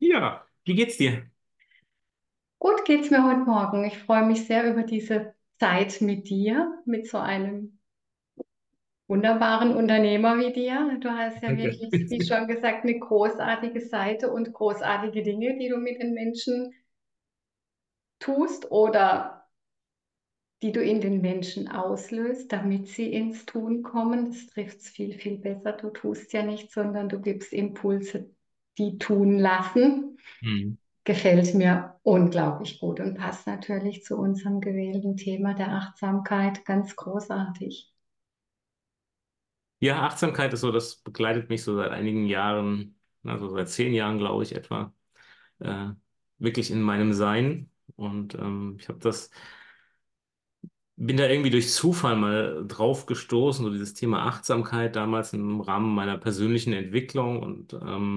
Ja, wie geht's dir? Gut geht's mir heute Morgen. Ich freue mich sehr über diese Zeit mit dir, mit so einem wunderbaren Unternehmer wie dir. Du hast ja Danke. wirklich, wie schon gesagt, eine großartige Seite und großartige Dinge, die du mit den Menschen tust oder die du in den Menschen auslöst, damit sie ins Tun kommen. Das trifft es viel, viel besser. Du tust ja nicht, sondern du gibst Impulse, die tun lassen. Hm. Gefällt mir unglaublich gut und passt natürlich zu unserem gewählten Thema der Achtsamkeit ganz großartig. Ja, Achtsamkeit ist so, das begleitet mich so seit einigen Jahren, also seit 10 Jahren, glaube ich, etwa, äh, wirklich in meinem Sein. Und ich habe bin da irgendwie durch Zufall mal drauf gestoßen, so dieses Thema Achtsamkeit damals im Rahmen meiner persönlichen Entwicklung und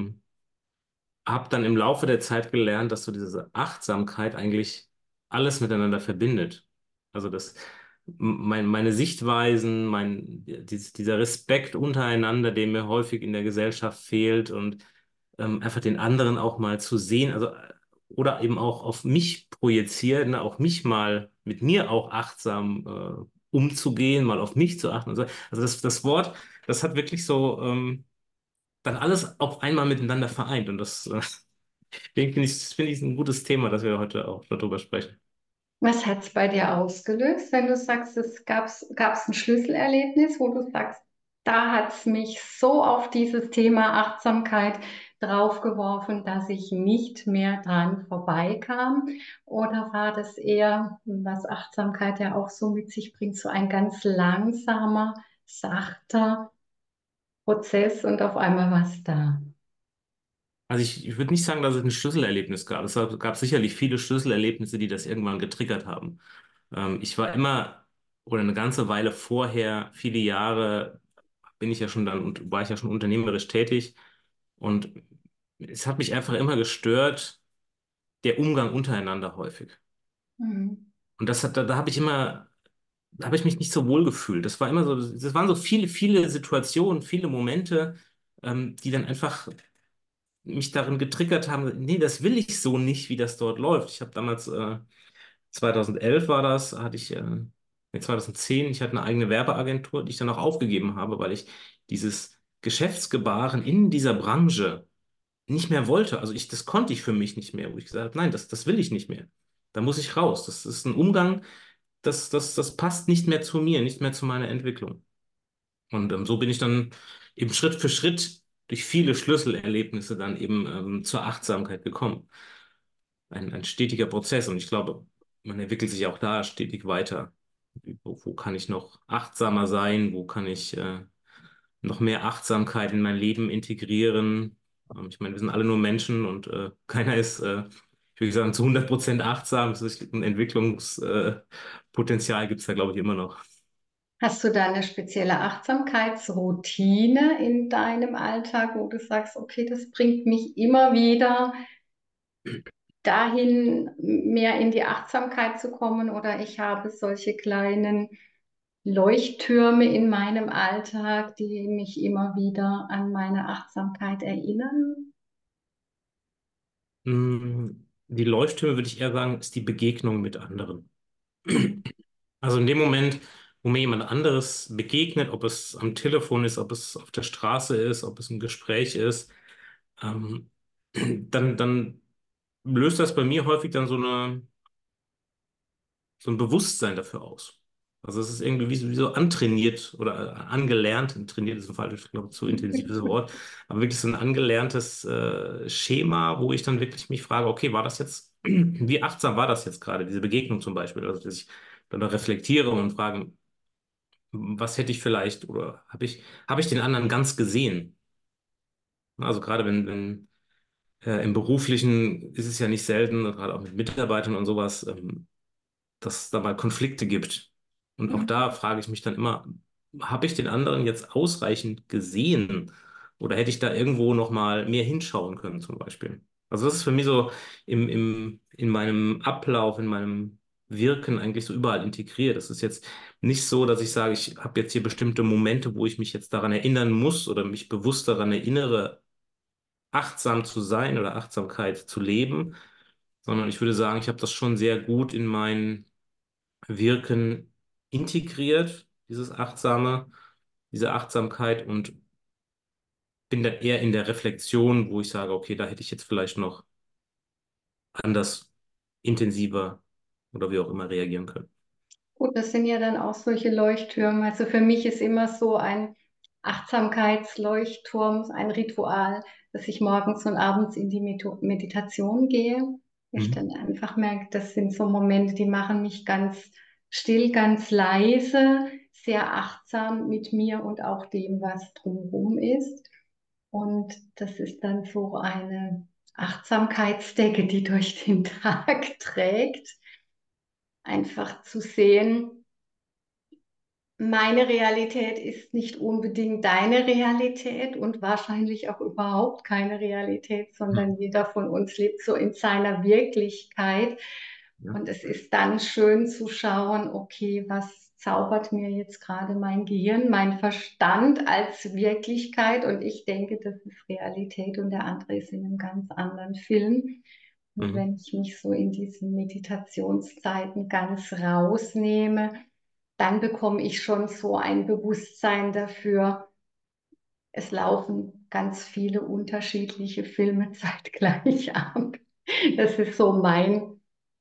habe dann im Laufe der Zeit gelernt, dass so diese Achtsamkeit eigentlich alles miteinander verbindet. Also meine Sichtweisen, dieser Respekt untereinander, der mir häufig in der Gesellschaft fehlt und einfach den anderen auch mal zu sehen, also oder eben auch auf mich projizieren, ne, auch mich mal mit mir auch achtsam umzugehen, mal auf mich zu achten. Also das Wort, das hat wirklich so dann alles auf einmal miteinander vereint und finde ich ein gutes Thema, dass wir heute auch darüber sprechen. Was hat es bei dir ausgelöst, wenn du sagst, gab's ein Schlüsselerlebnis, wo du sagst, da hat es mich so auf dieses Thema Achtsamkeit draufgeworfen, dass ich nicht mehr dran vorbeikam? Oder war das eher, was Achtsamkeit ja auch so mit sich bringt, so ein ganz langsamer, sachter Prozess und auf einmal was da? Also ich würde nicht sagen, dass es ein Schlüsselerlebnis gab. Es gab sicherlich viele Schlüsselerlebnisse, die das irgendwann getriggert haben. Ich war immer, oder eine ganze Weile vorher, viele Jahre, bin ich ja schon dann und war ich ja schon unternehmerisch tätig. Und es hat mich einfach immer gestört, der Umgang untereinander häufig. Mhm. Und da habe ich immer, da habe ich mich nicht so wohl gefühlt. Das war immer so, das waren so viele, viele Situationen, viele Momente, die dann einfach mich darin getriggert haben, nee, das will ich so nicht, wie das dort läuft. Ich habe damals, 2011 war das, nee, 2010, ich hatte eine eigene Werbeagentur, die ich dann auch aufgegeben habe, weil ich dieses Geschäftsgebaren in dieser Branche nicht mehr wollte. Also das konnte ich für mich nicht mehr, wo ich gesagt habe, nein, das will ich nicht mehr. Da muss ich raus. Das ist ein Umgang, das passt nicht mehr zu mir, nicht mehr zu meiner Entwicklung. Und so bin ich dann eben Schritt für Schritt durch viele Schlüsselerlebnisse dann eben zur Achtsamkeit gekommen. Ein stetiger Prozess und ich glaube, man entwickelt sich auch da stetig weiter. Wo kann ich noch achtsamer sein? Wo kann ich noch mehr Achtsamkeit in mein Leben integrieren? Ich meine, wir sind alle nur Menschen und keiner ist, ich würde sagen, zu 100% achtsam. Es ist ein Entwicklungspotenzial Potenzial gibt es da, glaube ich, immer noch. Hast du da eine spezielle Achtsamkeitsroutine in deinem Alltag, wo du sagst, okay, das bringt mich immer wieder dahin, mehr in die Achtsamkeit zu kommen, oder ich habe solche kleinen Leuchttürme in meinem Alltag, die mich immer wieder an meine Achtsamkeit erinnern? Die Leuchttürme, würde ich eher sagen, ist die Begegnung mit anderen. Also in dem Moment, wo mir jemand anderes begegnet, ob es am Telefon ist, ob es auf der Straße ist, ob es ein Gespräch ist, ähm, dann löst das bei mir häufig dann so ein Bewusstsein dafür aus. Also es ist irgendwie wie so antrainiert oder angelernt, trainiert ist ein falsches, ich glaube, zu intensives Wort, aber wirklich so ein angelerntes Schema, wo ich dann wirklich mich frage, okay, war das jetzt, wie achtsam war das jetzt gerade, diese Begegnung zum Beispiel, also dass ich dann reflektiere und frage, was hätte ich vielleicht oder habe ich den anderen ganz gesehen? Also gerade im Beruflichen ist es ja nicht selten, gerade auch mit Mitarbeitern und sowas, dass es da mal Konflikte gibt. Und auch da frage ich mich dann immer, habe ich den anderen jetzt ausreichend gesehen? Oder hätte ich da irgendwo noch mal mehr hinschauen können, zum Beispiel? Also das ist für mich so in meinem Ablauf, in meinem Wirken eigentlich so überall integriert. Das ist jetzt nicht so, dass ich sage, ich habe jetzt hier bestimmte Momente, wo ich mich jetzt daran erinnern muss oder mich bewusst daran erinnere, achtsam zu sein oder Achtsamkeit zu leben, sondern ich würde sagen, ich habe das schon sehr gut in mein Wirken integriert, diese Achtsamkeit und bin dann eher in der Reflexion, wo ich sage, okay, da hätte ich jetzt vielleicht noch anders, intensiver oder wie auch immer reagieren können. Gut, das sind ja dann auch solche Leuchttürme. Also für mich ist immer so ein Achtsamkeitsleuchtturm, ein Ritual, dass ich morgens und abends in die Meditation gehe. Ich Mhm. dann einfach merke, das sind so Momente, die machen mich ganz still, ganz leise, sehr achtsam mit mir und auch dem, was drumherum ist. Und das ist dann so eine Achtsamkeitsdecke, die durch den Tag trägt. Einfach zu sehen, meine Realität ist nicht unbedingt deine Realität und wahrscheinlich auch überhaupt keine Realität, sondern Mhm. jeder von uns lebt so in seiner Wirklichkeit. Ja. Und es ist dann schön zu schauen, okay, was zaubert mir jetzt gerade mein Gehirn, mein Verstand als Wirklichkeit? Und ich denke, das ist Realität und der andere ist in einem ganz anderen Film. Und Mhm. wenn ich mich so in diesen Meditationszeiten ganz rausnehme, dann bekomme ich schon so ein Bewusstsein dafür. Es laufen ganz viele unterschiedliche Filme zeitgleich ab. Das ist so mein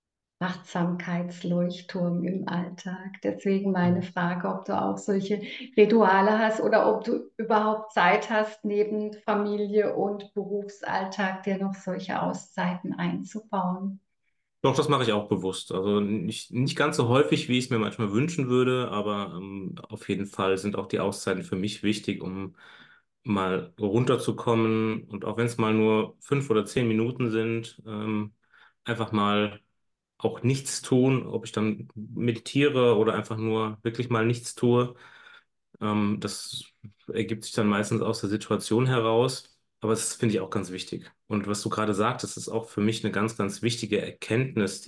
Achtsamkeitsleuchtturm im Alltag. Deswegen meine Mhm. Frage, ob du auch solche Rituale hast oder ob du überhaupt Zeit hast, neben Familie und Berufsalltag dir noch solche Auszeiten einzubauen. Doch, das mache ich auch bewusst. Also nicht ganz so häufig, wie ich es mir manchmal wünschen würde, aber auf jeden Fall sind auch die Auszeiten für mich wichtig, um mal runterzukommen und auch wenn es mal nur 5 oder 10 Minuten sind, einfach mal auch nichts tun, ob ich dann meditiere oder einfach nur wirklich mal nichts tue. Das ergibt sich dann meistens aus der Situation heraus, aber das finde ich auch ganz wichtig. Und was du gerade sagtest, ist auch für mich eine ganz, ganz wichtige Erkenntnis,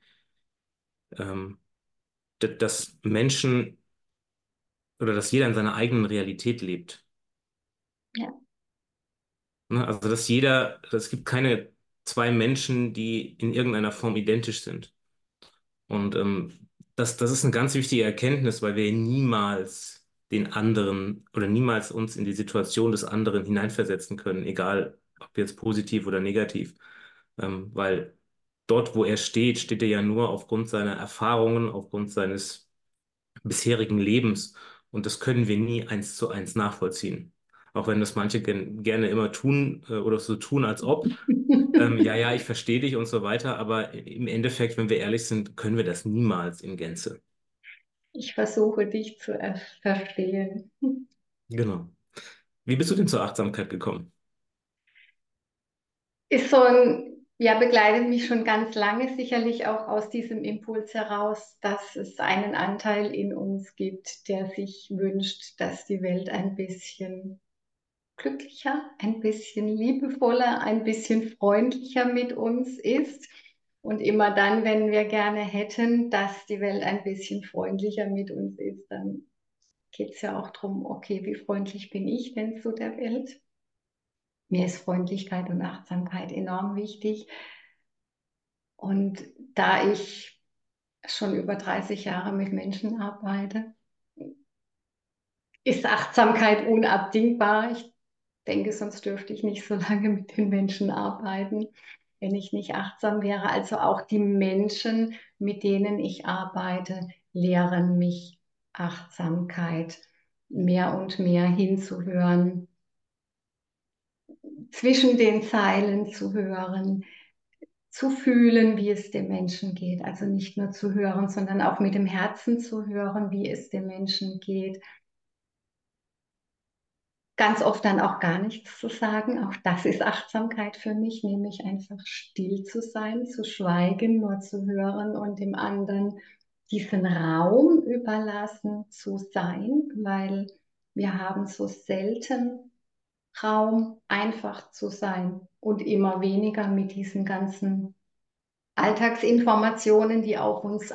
ähm, dass Menschen oder dass jeder in seiner eigenen Realität lebt. Ja, Ne? Also es gibt keine zwei Menschen, die in irgendeiner Form identisch sind. Und das ist eine ganz wichtige Erkenntnis, weil wir niemals den anderen oder niemals uns in die Situation des anderen hineinversetzen können, egal ob jetzt positiv oder negativ. Weil dort, wo er steht, steht er ja nur aufgrund seiner Erfahrungen, aufgrund seines bisherigen Lebens. Und das können wir nie 1:1 nachvollziehen. Auch wenn das manche gerne immer tun oder so tun, als ob. Ja, ja, ich verstehe dich und so weiter, aber im Endeffekt, wenn wir ehrlich sind, können wir das niemals in Gänze. ich versuche dich zu verstehen. Genau. Wie bist du denn zur Achtsamkeit gekommen? Ist so ein, ja, begleitet mich schon ganz lange, sicherlich auch aus diesem Impuls heraus, dass es einen Anteil in uns gibt, der sich wünscht, dass die Welt ein bisschen glücklicher, ein bisschen liebevoller, ein bisschen freundlicher mit uns ist. Und immer dann, wenn wir gerne hätten, dass die Welt ein bisschen freundlicher mit uns ist, dann geht es ja auch darum, okay, wie freundlich bin ich denn zu der Welt? Mir ist Freundlichkeit und Achtsamkeit enorm wichtig. Und da ich schon über 30 Jahre mit Menschen arbeite, ist Achtsamkeit unabdingbar. Ich denke, sonst dürfte ich nicht so lange mit den Menschen arbeiten, wenn ich nicht achtsam wäre. Also auch die Menschen, mit denen ich arbeite, lehren mich Achtsamkeit mehr und mehr hinzuhören, zwischen den Zeilen zu hören, zu fühlen, wie es dem Menschen geht. Also nicht nur zu hören, sondern auch mit dem Herzen zu hören, wie es dem Menschen geht. Ganz oft dann auch gar nichts zu sagen. Auch das ist Achtsamkeit für mich, nämlich einfach still zu sein, zu schweigen, nur zu hören und dem anderen diesen Raum überlassen zu sein, weil wir haben so selten Raum, einfach zu sein und immer weniger mit diesen ganzen Alltagsinformationen, die auf uns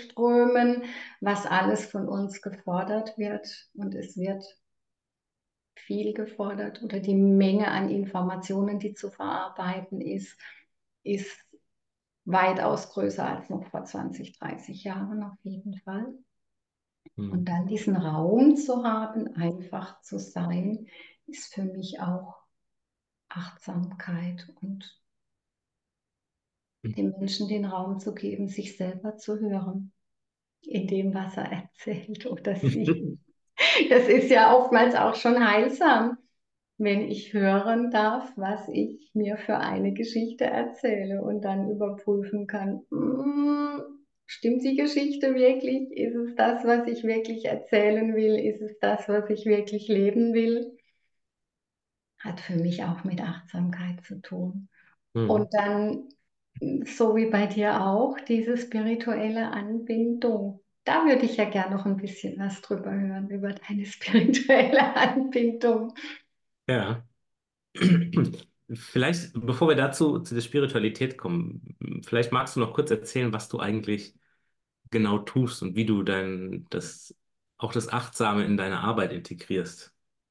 einströmen, was alles von uns gefordert wird. Und es wird viel gefordert oder die Menge an Informationen, die zu verarbeiten ist weitaus größer als noch vor 20, 30 Jahren auf jeden Fall. Und Mhm. dann diesen Raum zu haben, einfach zu sein, ist für mich auch Achtsamkeit und dem Menschen den Raum zu geben, sich selber zu hören in dem, was er erzählt oder sie. Das ist ja oftmals auch schon heilsam, wenn ich hören darf, was ich mir für eine Geschichte erzähle und dann überprüfen kann, stimmt die Geschichte wirklich? Ist es das, was ich wirklich erzählen will? Ist es das, was ich wirklich leben will? Hat für mich auch mit Achtsamkeit zu tun. Und Mhm. dann, so wie bei dir auch, diese spirituelle Anbindung. Da würde ich ja gerne noch ein bisschen was drüber hören, über deine spirituelle Anbindung. Ja. Vielleicht, bevor wir dazu zu der Spiritualität kommen, vielleicht magst du noch kurz erzählen, was du eigentlich genau tust und wie du auch das Achtsame in deine Arbeit integrierst.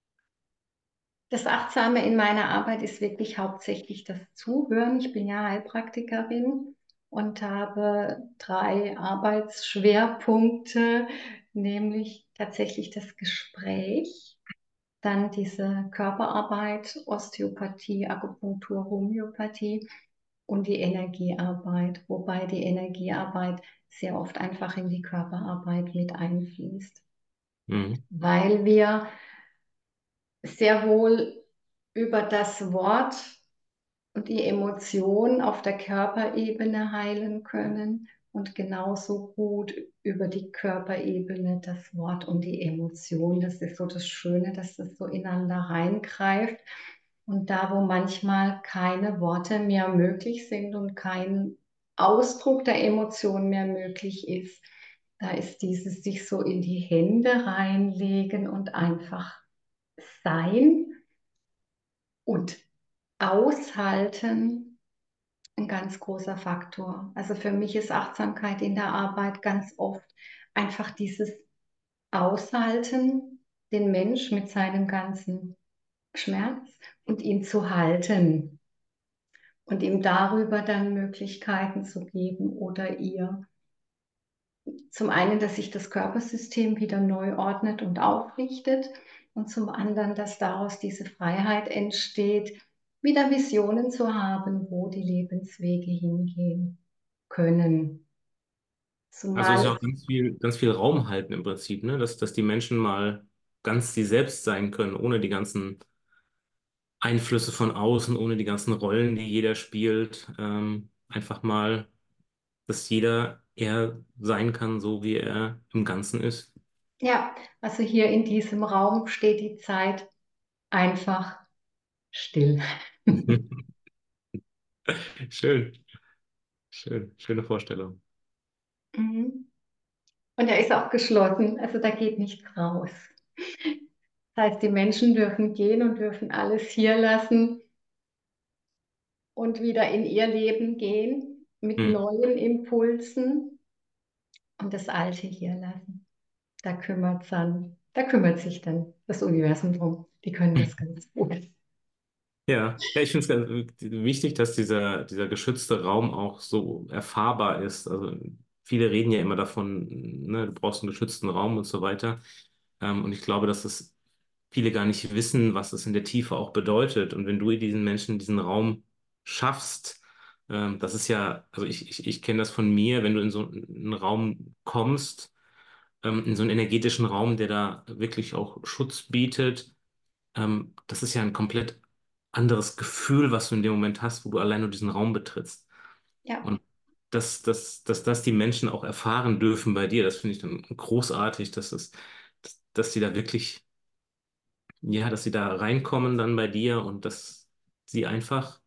Das Achtsame in meiner Arbeit ist wirklich hauptsächlich das Zuhören. Ich bin ja Heilpraktikerin und habe 3 Arbeitsschwerpunkte, nämlich tatsächlich das Gespräch, dann diese Körperarbeit, Osteopathie, Akupunktur, Homöopathie und die Energiearbeit, wobei die Energiearbeit sehr oft einfach in die Körperarbeit mit einfließt, Mhm. weil wir sehr wohl über das Wort und die Emotion auf der Körperebene heilen können und genauso gut über die Körperebene das Wort und die Emotion. Das ist so das Schöne, dass das so ineinander reingreift. Und da, wo manchmal keine Worte mehr möglich sind und kein Ausdruck der Emotion mehr möglich ist, da ist dieses sich so in die Hände reinlegen und einfach sein und aushalten ein ganz großer Faktor. Also für mich ist Achtsamkeit in der Arbeit ganz oft einfach dieses Aushalten, den Mensch mit seinem ganzen Schmerz und ihn zu halten und ihm darüber dann Möglichkeiten zu geben oder ihr. Zum einen, dass sich das Körpersystem wieder neu ordnet und aufrichtet und zum anderen, dass daraus diese Freiheit entsteht, wieder Visionen zu haben, wo die Lebenswege hingehen können. Also es ist ja Zumal, auch ganz viel Raum halten im Prinzip, ne? Dass die Menschen mal ganz sie selbst sein können, ohne die ganzen Einflüsse von außen, ohne die ganzen Rollen, die jeder spielt. Einfach mal, dass jeder er sein kann, so wie er im Ganzen ist. ja, also hier in diesem Raum steht die Zeit einfach still. Schön, schöne Vorstellung. Mhm. Und er ist auch geschlossen, also da geht nichts raus. Das heißt, die Menschen dürfen gehen und dürfen alles hier lassen und wieder in ihr Leben gehen mit Hm. neuen Impulsen und das Alte hier lassen. Da kümmert sich dann das Universum drum. Die können das ganz gut. Ja, ich finde es ganz wichtig, dass dieser geschützte Raum auch so erfahrbar ist. Also viele reden ja immer davon, ne, du brauchst einen geschützten Raum und so weiter. Und ich glaube, dass es viele gar nicht wissen, was es in der Tiefe auch bedeutet. Und wenn du diesen Menschen diesen Raum schaffst, das ist ja, also ich kenne das von mir, wenn du in so einen Raum kommst, in so einen energetischen Raum, der da wirklich auch Schutz bietet, das ist ja ein komplett anderes Gefühl, was du in dem Moment hast, wo du allein nur diesen Raum betrittst. Ja, Und dass das die Menschen auch erfahren dürfen bei dir, das finde ich dann großartig, dass sie da wirklich, ja, dass sie da reinkommen dann bei dir und dass sie einfach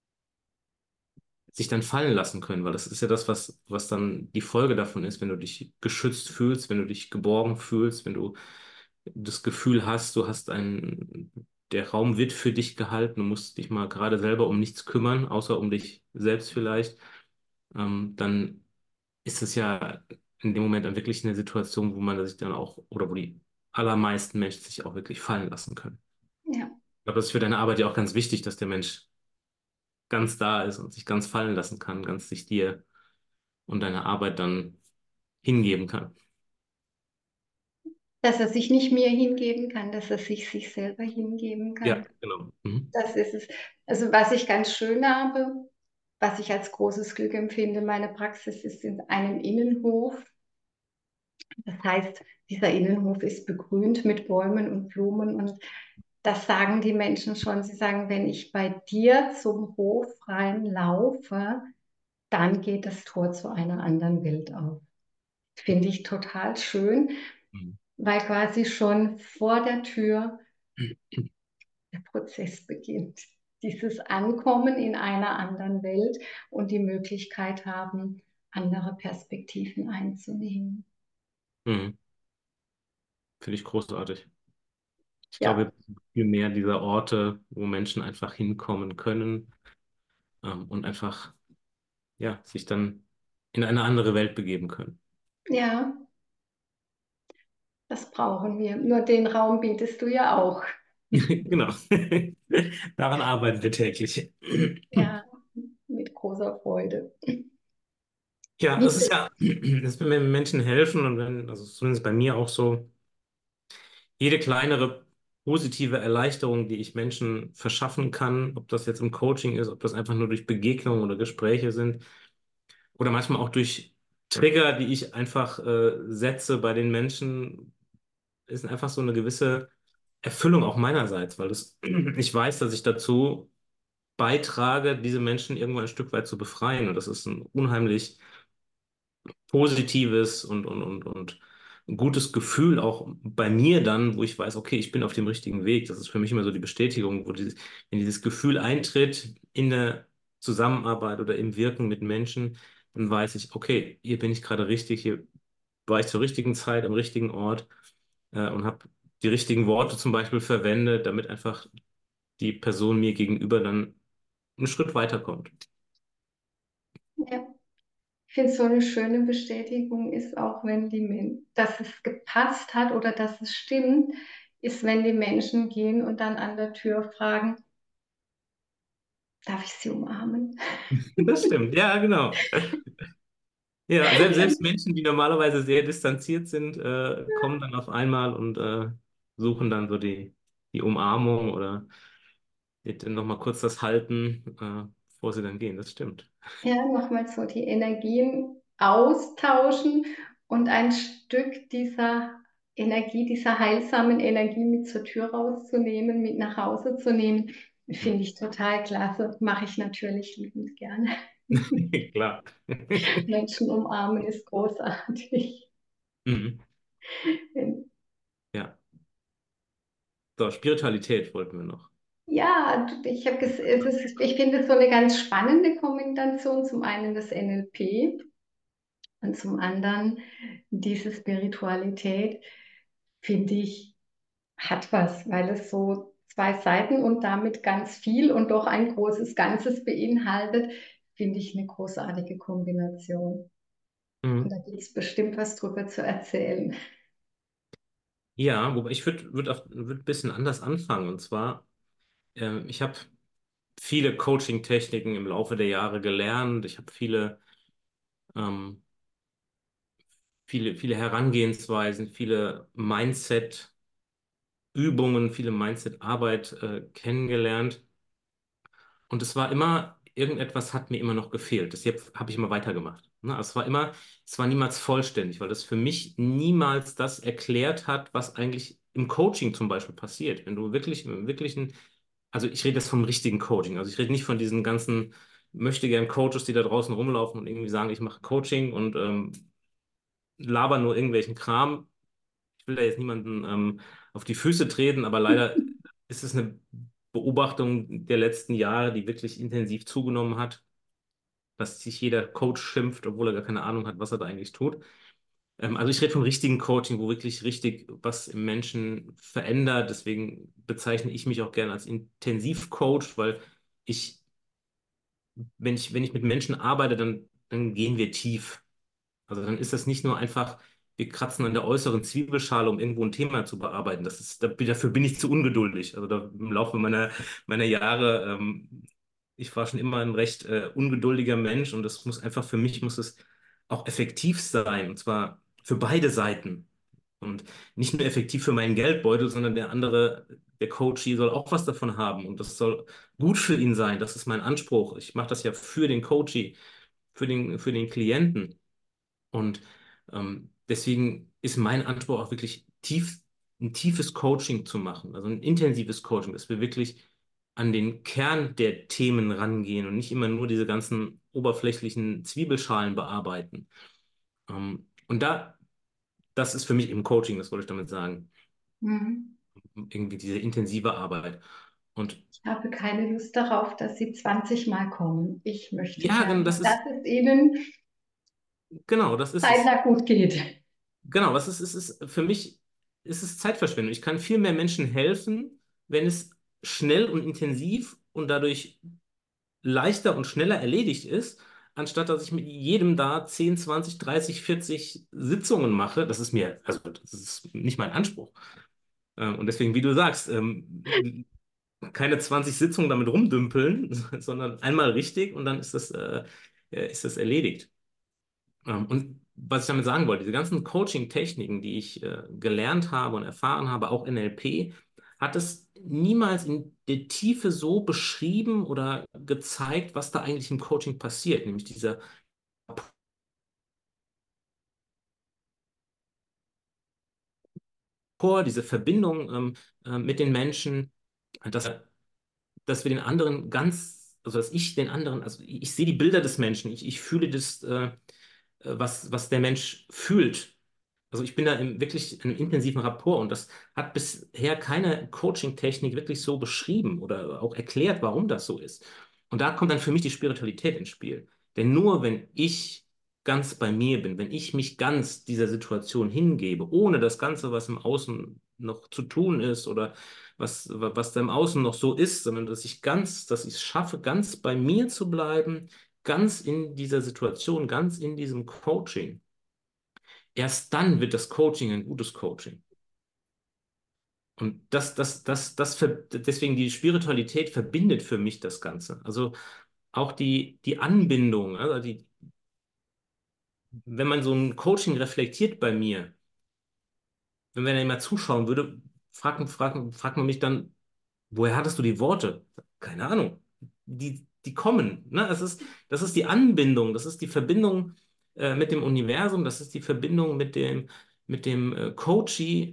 sich dann fallen lassen können, weil das ist ja das, was dann die Folge davon ist, wenn du dich geschützt fühlst, wenn du dich geborgen fühlst, wenn du das Gefühl hast, der Raum wird für dich gehalten, du musst dich mal gerade selber um nichts kümmern, außer um dich selbst vielleicht, dann ist es ja in dem Moment dann wirklich eine Situation, wo man sich dann auch, oder wo die allermeisten Menschen sich auch wirklich fallen lassen können. Ja, Ich glaube, das ist für deine Arbeit ja auch ganz wichtig, dass der Mensch ganz da ist und sich ganz fallen lassen kann, ganz sich dir und deiner Arbeit dann hingeben kann. dass er sich nicht mir hingeben kann, dass er sich selber hingeben Ja, kann. genau. Mhm. Das ist es. Also was ich ganz schön habe, was ich als großes Glück empfinde, meine Praxis ist in einem Innenhof. Das heißt, dieser Innenhof ist begrünt mit Bäumen und Blumen und das sagen die Menschen schon. Sie sagen, wenn ich bei dir zum Hof reinlaufe, dann geht das Tor zu einer anderen Welt auf. Finde ich total schön, Mhm. weil quasi schon vor der Tür der Prozess beginnt. Dieses Ankommen in einer anderen Welt und die Möglichkeit haben, andere Perspektiven einzunehmen. Mhm. Finde ich großartig. Ich glaube, wir Ja, brauchen viel mehr dieser Orte, wo Menschen einfach hinkommen können, und einfach, ja, sich dann in eine andere Welt begeben können. ja, das brauchen wir. Nur den Raum bietest du ja auch. Genau. Daran arbeiten wir täglich. Ja, mit großer Freude. Ja, Wie, es ist ja, es will wenn Menschen helfen und wenn, also zumindest bei mir auch so, jede kleinere positive Erleichterung, die ich Menschen verschaffen kann, ob das jetzt im Coaching ist, ob das einfach nur durch Begegnungen oder Gespräche sind oder manchmal auch durch Trigger, die ich einfach setze bei den Menschen, ist einfach so eine gewisse Erfüllung auch meinerseits, weil ich weiß, dass ich dazu beitrage, diese Menschen irgendwo ein Stück weit zu befreien. Und das ist ein unheimlich positives und ein gutes Gefühl auch bei mir dann, wo ich weiß, okay, ich bin auf dem richtigen Weg. Das ist für mich immer so die Bestätigung, wenn dieses Gefühl eintritt in der Zusammenarbeit oder im Wirken mit Menschen, dann weiß ich, okay, hier bin ich gerade richtig, hier war ich zur richtigen Zeit am richtigen Ort, und habe die richtigen Worte zum Beispiel verwendet, damit einfach die Person mir gegenüber dann einen Schritt weiterkommt. ja, ich finde, so eine schöne Bestätigung ist auch, wenn dass es gepasst hat oder dass es stimmt, ist, wenn die Menschen gehen und dann an der Tür fragen, darf ich sie umarmen? Das stimmt, ja, genau. Ja, selbst Menschen, die normalerweise sehr distanziert sind, kommen dann auf einmal und suchen dann so die Umarmung oder nochmal kurz das Halten, bevor sie dann gehen. Das stimmt. Ja, nochmal so die Energien austauschen und ein Stück dieser Energie, dieser heilsamen Energie mit zur Tür rauszunehmen, mit nach Hause zu nehmen, Hm. finde ich total klasse. Mache ich natürlich liebend gerne. Klar. Menschen umarmen ist großartig. Mhm. Ja. So, Spiritualität wollten wir noch. Ja, ich finde es so eine ganz spannende Kombination. Zum einen das NLP und zum anderen diese Spiritualität, finde ich, hat was, weil es so zwei Seiten und damit ganz viel und doch ein großes Ganzes beinhaltet, finde ich eine großartige Kombination. Und Mhm. da gibt es bestimmt was drüber zu erzählen. Ja, wobei ich würd ein bisschen anders anfangen. Und zwar, ich habe viele Coaching-Techniken im Laufe der Jahre gelernt. Ich habe ähm, viele Herangehensweisen, viele Mindset-Übungen, viele Mindset-Arbeit kennengelernt. Und es war immer, irgendetwas hat mir immer noch gefehlt. Deshalb habe ich immer weitergemacht. Ne? Also es war niemals vollständig, weil das für mich niemals das erklärt hat, was eigentlich im Coaching zum Beispiel passiert. Wenn du wirklich, im wirklichen, also ich rede jetzt vom richtigen Coaching. Also ich rede nicht von diesen ganzen möchtegern Coaches, die da draußen rumlaufen und irgendwie sagen, ich mache Coaching und labern nur irgendwelchen Kram. Ich will da jetzt niemanden auf die Füße treten, aber leider ist es eine Beobachtung der letzten Jahre, die wirklich intensiv zugenommen hat, dass sich jeder Coach schimpft, obwohl er gar keine Ahnung hat, was er da eigentlich tut. Also ich rede vom richtigen Coaching, wo wirklich richtig was im Menschen verändert. Deswegen bezeichne ich mich auch gerne als Intensivcoach, weil ich, wenn ich mit Menschen arbeite, dann gehen wir tief. Also dann ist das nicht nur einfach, wir kratzen an der äußeren Zwiebelschale, um irgendwo ein Thema zu bearbeiten. Dafür bin ich zu ungeduldig. Also da, im Laufe meiner Jahre, ich war schon immer ein recht ungeduldiger Mensch und das muss einfach für mich muss es auch effektiv sein, und zwar für beide Seiten. Und nicht nur effektiv für meinen Geldbeutel, sondern der Coachee soll auch was davon haben und das soll gut für ihn sein. Das ist mein Anspruch. Ich mache das ja für den Coachee, für den Klienten. Und deswegen ist mein Anspruch auch wirklich ein tiefes Coaching zu machen, also ein intensives Coaching, dass wir wirklich an den Kern der Themen rangehen und nicht immer nur diese ganzen oberflächlichen Zwiebelschalen bearbeiten. Und das ist für mich eben Coaching, das wollte ich damit sagen. Mhm. Irgendwie diese intensive Arbeit. Und Ich habe keine Lust darauf, dass Sie 20 Mal kommen. Ich möchte ja, gerne, dass es Ihnen genau, das ist es. zeitnah gut geht. Genau, für mich ist es Zeitverschwendung. Ich kann viel mehr Menschen helfen, wenn es schnell und intensiv und dadurch leichter und schneller erledigt ist, anstatt dass ich mit jedem da 10, 20, 30, 40 Sitzungen mache. Also das ist nicht mein Anspruch. Und deswegen, wie du sagst, keine 20 Sitzungen damit rumdümpeln, sondern einmal richtig und dann ist das erledigt. Und was ich damit sagen wollte, diese ganzen Coaching-Techniken, die ich gelernt habe und erfahren habe, auch NLP, hat es niemals in der Tiefe so beschrieben oder gezeigt, was da eigentlich im Coaching passiert, nämlich dieser Rapport, diese Verbindung mit den Menschen, dass, dass wir den anderen also dass ich den anderen, also ich sehe die Bilder des Menschen, ich fühle was der Mensch fühlt. Also ich bin da wirklich in einem intensiven Rapport und das hat bisher keine Coaching-Technik wirklich so beschrieben oder auch erklärt, warum das so ist. Und da kommt dann für mich die Spiritualität ins Spiel. Denn nur wenn ich ganz bei mir bin, wenn ich mich ganz dieser Situation hingebe, ohne das Ganze, was im Außen noch zu tun ist oder was da im Außen noch so ist, sondern dass ich es schaffe, ganz bei mir zu bleiben, ganz in dieser Situation, ganz in diesem Coaching. Erst dann wird das Coaching ein gutes Coaching. Und deswegen die Spiritualität verbindet für mich das Ganze. Also auch die Anbindung, wenn man so ein Coaching reflektiert bei mir, wenn man da mal zuschauen würde, fragt man mich dann, woher hattest du die Worte? Keine Ahnung. Die kommen, ne? Das ist die Anbindung, das ist die Verbindung mit dem Universum, das ist die Verbindung mit dem Coachee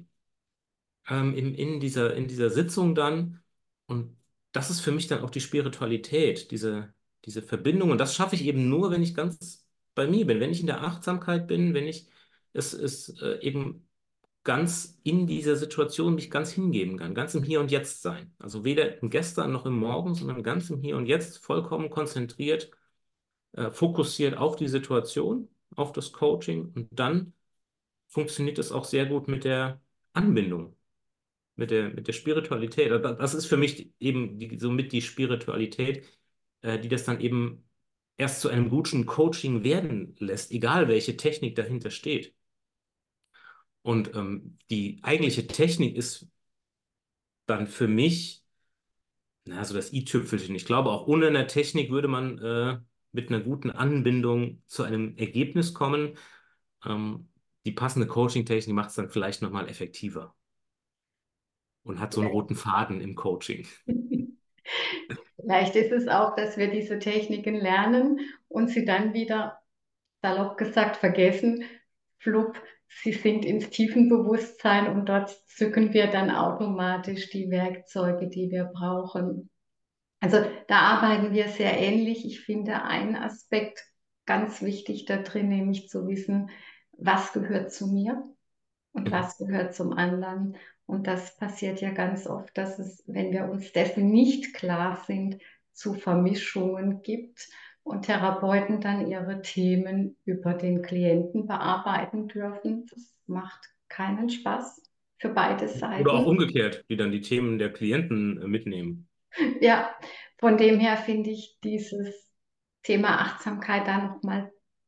in dieser Sitzung dann. Und das ist für mich dann auch die Spiritualität, diese Verbindung. Und das schaffe ich eben nur, wenn ich ganz bei mir bin, wenn ich in der Achtsamkeit bin, wenn ich eben ganz in dieser Situation mich ganz hingeben kann, ganz im Hier und Jetzt sein. Also weder im Gestern noch im Morgen, sondern ganz im Hier und Jetzt, vollkommen konzentriert, fokussiert auf die Situation, auf das Coaching. Und dann funktioniert es auch sehr gut mit der Anbindung mit der Spiritualität. Das ist für mich eben somit die Spiritualität, die das dann eben erst zu einem guten Coaching werden lässt, egal welche Technik dahinter steht. Und die eigentliche Technik ist dann für mich, na, so das i-Tüpfelchen. Ich glaube, auch ohne eine Technik würde man mit einer guten Anbindung zu einem Ergebnis kommen. Ähm, die passende Coaching-Technik macht es dann vielleicht nochmal effektiver und hat so einen roten Faden im Coaching. Vielleicht ist es auch, dass wir diese Techniken lernen und sie dann wieder, salopp gesagt, vergessen. Flupp, sie sind ins Tiefenbewusstsein und dort zücken wir dann automatisch die Werkzeuge, die wir brauchen. Also da arbeiten wir sehr ähnlich. Ich finde einen Aspekt ganz wichtig da drin, nämlich zu wissen, was gehört zu mir und Mhm. was gehört zum anderen. Und das passiert ja ganz oft, dass es, wenn wir uns dessen nicht klar sind, zu Vermischungen gibt und Therapeuten dann ihre Themen über den Klienten bearbeiten dürfen. Das macht keinen Spaß für beide Oder auch Seiten. umgekehrt, die dann die Themen der Klienten mitnehmen. Ja, von dem her finde ich dieses Thema Achtsamkeit da nochmal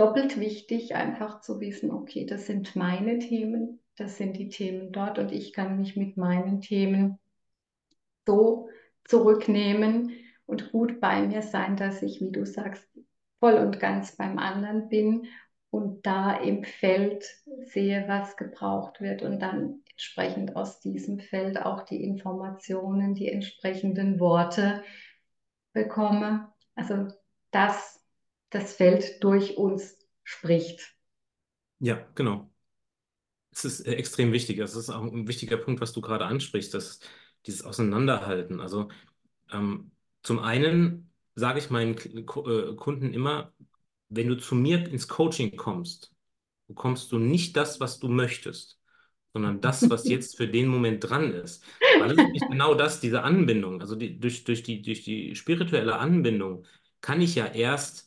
doppelt wichtig, einfach zu wissen, okay, das sind meine Themen, das sind die Themen dort und ich kann mich mit meinen Themen so zurücknehmen und gut bei mir sein, dass ich, wie du sagst, voll und ganz beim anderen bin und da im Feld sehe, was gebraucht wird und dann entsprechend aus diesem Feld auch die Informationen, die entsprechenden Worte bekomme. Also dass das Feld durch uns spricht. Ja, genau. Es ist extrem wichtig. Das ist auch ein wichtiger Punkt, was du gerade ansprichst, dass dieses Auseinanderhalten. Also zum einen sage ich meinen Kunden immer, wenn du zu mir ins Coaching kommst, bekommst du nicht das, was du möchtest, sondern das, was jetzt für den Moment dran ist. Weil es ist nämlich genau das, diese Anbindung, also durch die spirituelle Anbindung kann ich ja erst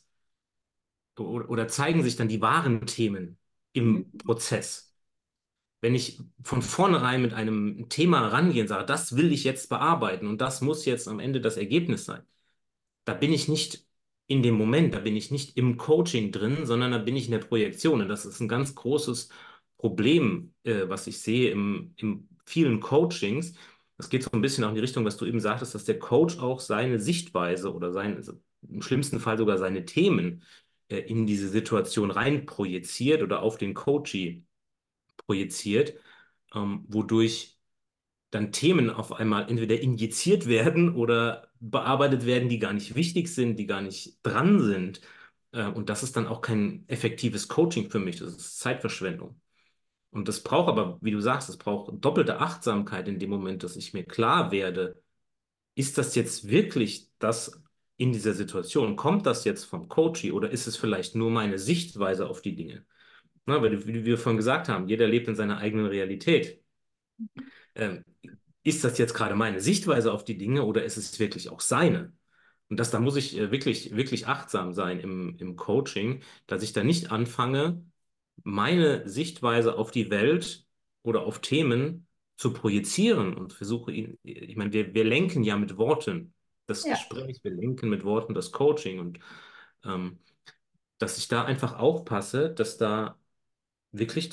oder zeigen sich dann die wahren Themen im Prozess. Wenn ich von vornherein mit einem Thema rangehe und sage, das will ich jetzt bearbeiten und das muss jetzt am Ende das Ergebnis sein, da bin ich nicht in dem Moment, da bin ich nicht im Coaching drin, sondern da bin ich in der Projektion. Und das ist ein ganz großes Problem, was ich sehe im vielen Coachings. Das geht so ein bisschen auch in die Richtung, was du eben sagtest, dass der Coach auch seine Sichtweise oder also im schlimmsten Fall sogar seine Themen in diese Situation rein projiziert oder auf den Coachee projiziert, wodurch dann Themen auf einmal entweder injiziert werden oder bearbeitet werden, die gar nicht wichtig sind, die gar nicht dran sind. Und das ist dann auch kein effektives Coaching für mich, das ist Zeitverschwendung. Und das braucht aber, wie du sagst, es braucht doppelte Achtsamkeit in dem Moment, dass ich mir klar werde, ist das jetzt wirklich das in dieser Situation? Kommt das jetzt vom Coachee oder ist es vielleicht nur meine Sichtweise auf die Dinge? Na, weil, wie wir vorhin gesagt haben, jeder lebt in seiner eigenen Realität. ähm, Ist das jetzt gerade meine Sichtweise auf die Dinge oder ist es wirklich auch seine? Und da muss ich wirklich achtsam sein im Coaching, dass ich da nicht anfange, meine Sichtweise auf die Welt oder auf Themen zu projizieren und versuche ihn, ich meine, wir lenken ja mit Worten das Ja, Gespräch, wir lenken mit Worten das Coaching und ähm, dass ich da einfach aufpasse, dass da wirklich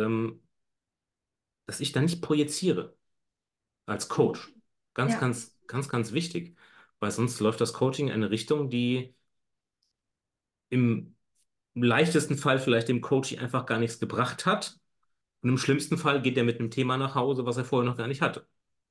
dass ich da nicht projiziere als Coach. ja. Ganz wichtig. Weil sonst läuft das Coaching in eine Richtung, die im leichtesten Fall vielleicht dem Coach einfach gar nichts gebracht hat. Und im schlimmsten Fall geht er mit einem Thema nach Hause, was er vorher noch gar nicht hatte.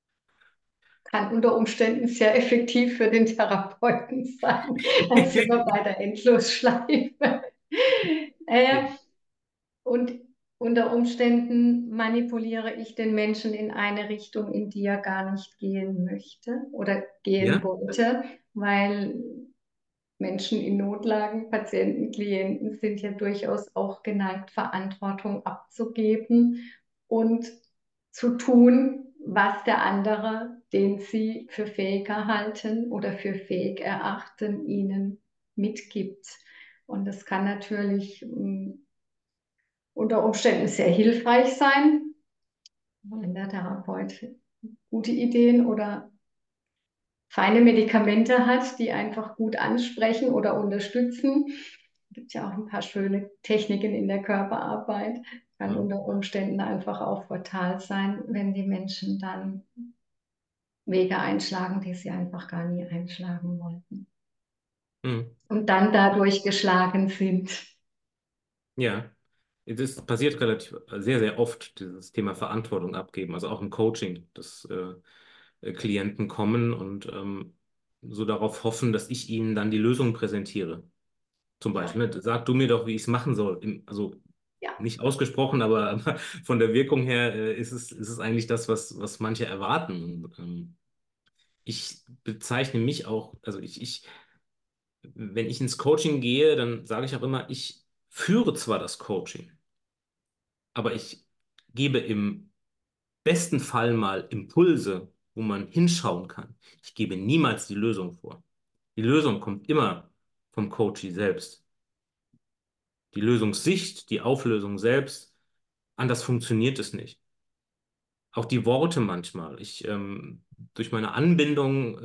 Kann unter Umständen sehr effektiv für den Therapeuten sein. Dann sind wir bei der Endlosschleife. Äh, und unter Umständen manipuliere ich den Menschen in eine Richtung, in die er gar nicht gehen möchte oder gehen Ja? wollte, weil Menschen in Notlagen, Patienten, Klienten sind ja durchaus auch geneigt, Verantwortung abzugeben und zu tun, was der andere, den sie für fähiger halten oder für fähig erachten, ihnen mitgibt. Und das kann natürlich unter Umständen sehr hilfreich sein, wenn der Therapeut gute Ideen oder feine Medikamente hat, die einfach gut ansprechen oder unterstützen. Es gibt ja auch ein paar schöne Techniken in der Körperarbeit. Kann Mhm. unter Umständen einfach auch fatal sein, wenn die Menschen dann Wege einschlagen, die sie einfach gar nie einschlagen wollten. Mhm. Und dann dadurch geschlagen sind. Ja. Das passiert relativ sehr oft, dieses Thema Verantwortung abgeben, also auch im Coaching, dass Klienten kommen und so darauf hoffen, dass ich ihnen dann die Lösung präsentiere. Zum Ja, Beispiel, ne? Sag du mir doch, wie ich es machen soll. Also ja, nicht ausgesprochen, aber von der Wirkung her ist es eigentlich das, was manche erwarten. Und, ich bezeichne mich auch, wenn ich ins Coaching gehe, dann sage ich auch immer, ich führe zwar das Coaching, aber ich gebe im besten Fall mal Impulse, wo man hinschauen kann. Ich gebe niemals die Lösung vor. Die Lösung kommt immer vom Coachee selbst. Die Lösungssicht, die Auflösung selbst, anders funktioniert es nicht. Auch die Worte manchmal. Durch meine Anbindung